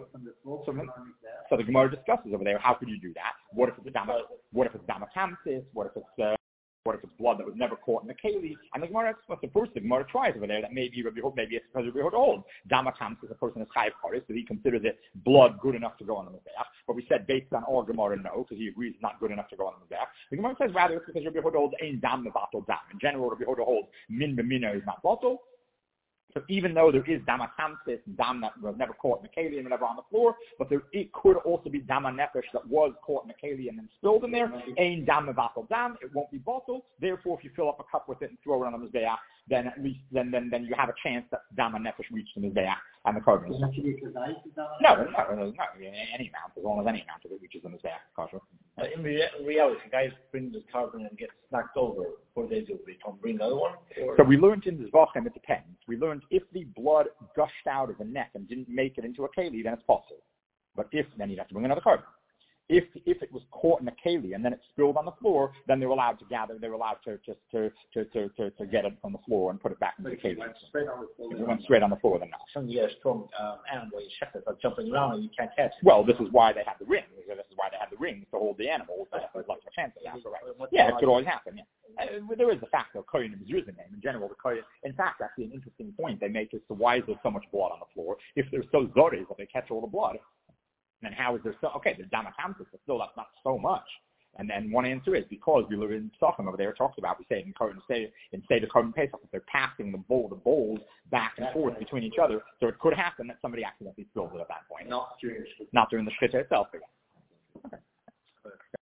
A: Gemara discusses over there, how could you do that? What if it's damakamsis? What if it's blood that was never caught in the keli? And the Gemara explains, the Gemara tries over there that maybe it's because Rabbi Yehuda holds damakamsis, a person is chayav kares, so he considers it blood good enough to go on the mizbeach. But we said based on our Gemara, no, because he agrees it's not good enough to go on the mizbeach. The Gemara says rather it's because Rabbi Yehuda holds ein dam mevatel dam. In general, Rabbi Yehuda holds min b'mina is not batel. So even though there is damakamsis, dam that was never caught in the keli and whatever on the floor, but it could also be dama nefesh that was caught in the keli and then spilled in there. Ein dam mevatel dam, it won't be bottled. Therefore, if you fill up a cup with it and throw it on the mizbeach, then at least then you have a chance that dama nefesh reached the mizbeach and the korban.
B: Does it have to be precise?
A: No, any amount, as long as any amount of it reaches the mizbeach, kosher.
C: In reality, guys bring the korban and get snacked over 4 days a week. Don't bring another one.
A: So we learned in the Zvachim, it depends. We learned if the blood gushed out of the neck and didn't make it into a keli, then it's possible. But then you'd have to bring another korban. If it was caught in a keli and then it spilled on the floor, then they were allowed to gather. They were allowed to get it from the floor and put it back into the keli. If it went straight on the floor, then no.
C: Some strong animal, shepherds are jumping around and you can't catch it.
A: Well, this is why they had the ring. This is why they had the rings to hold the animals. There's less of a chance of that. Right? Yeah, it could always happen. Yeah. There is the fact of kohen is using name in general. The kohen, in fact, actually, an interesting point they make is to why is there so much blood on the floor? If they're so zoris that they catch all the blood, then how is there so? Okay, there's damakamsis, but still that's not so much. And then one answer is because we live in Psachim over there. It talks about, we say in the korban pesach, if they're passing the bowls back and forth between each other, so it could happen that somebody accidentally spills it at that point.
B: Not during the shkita
A: itself again.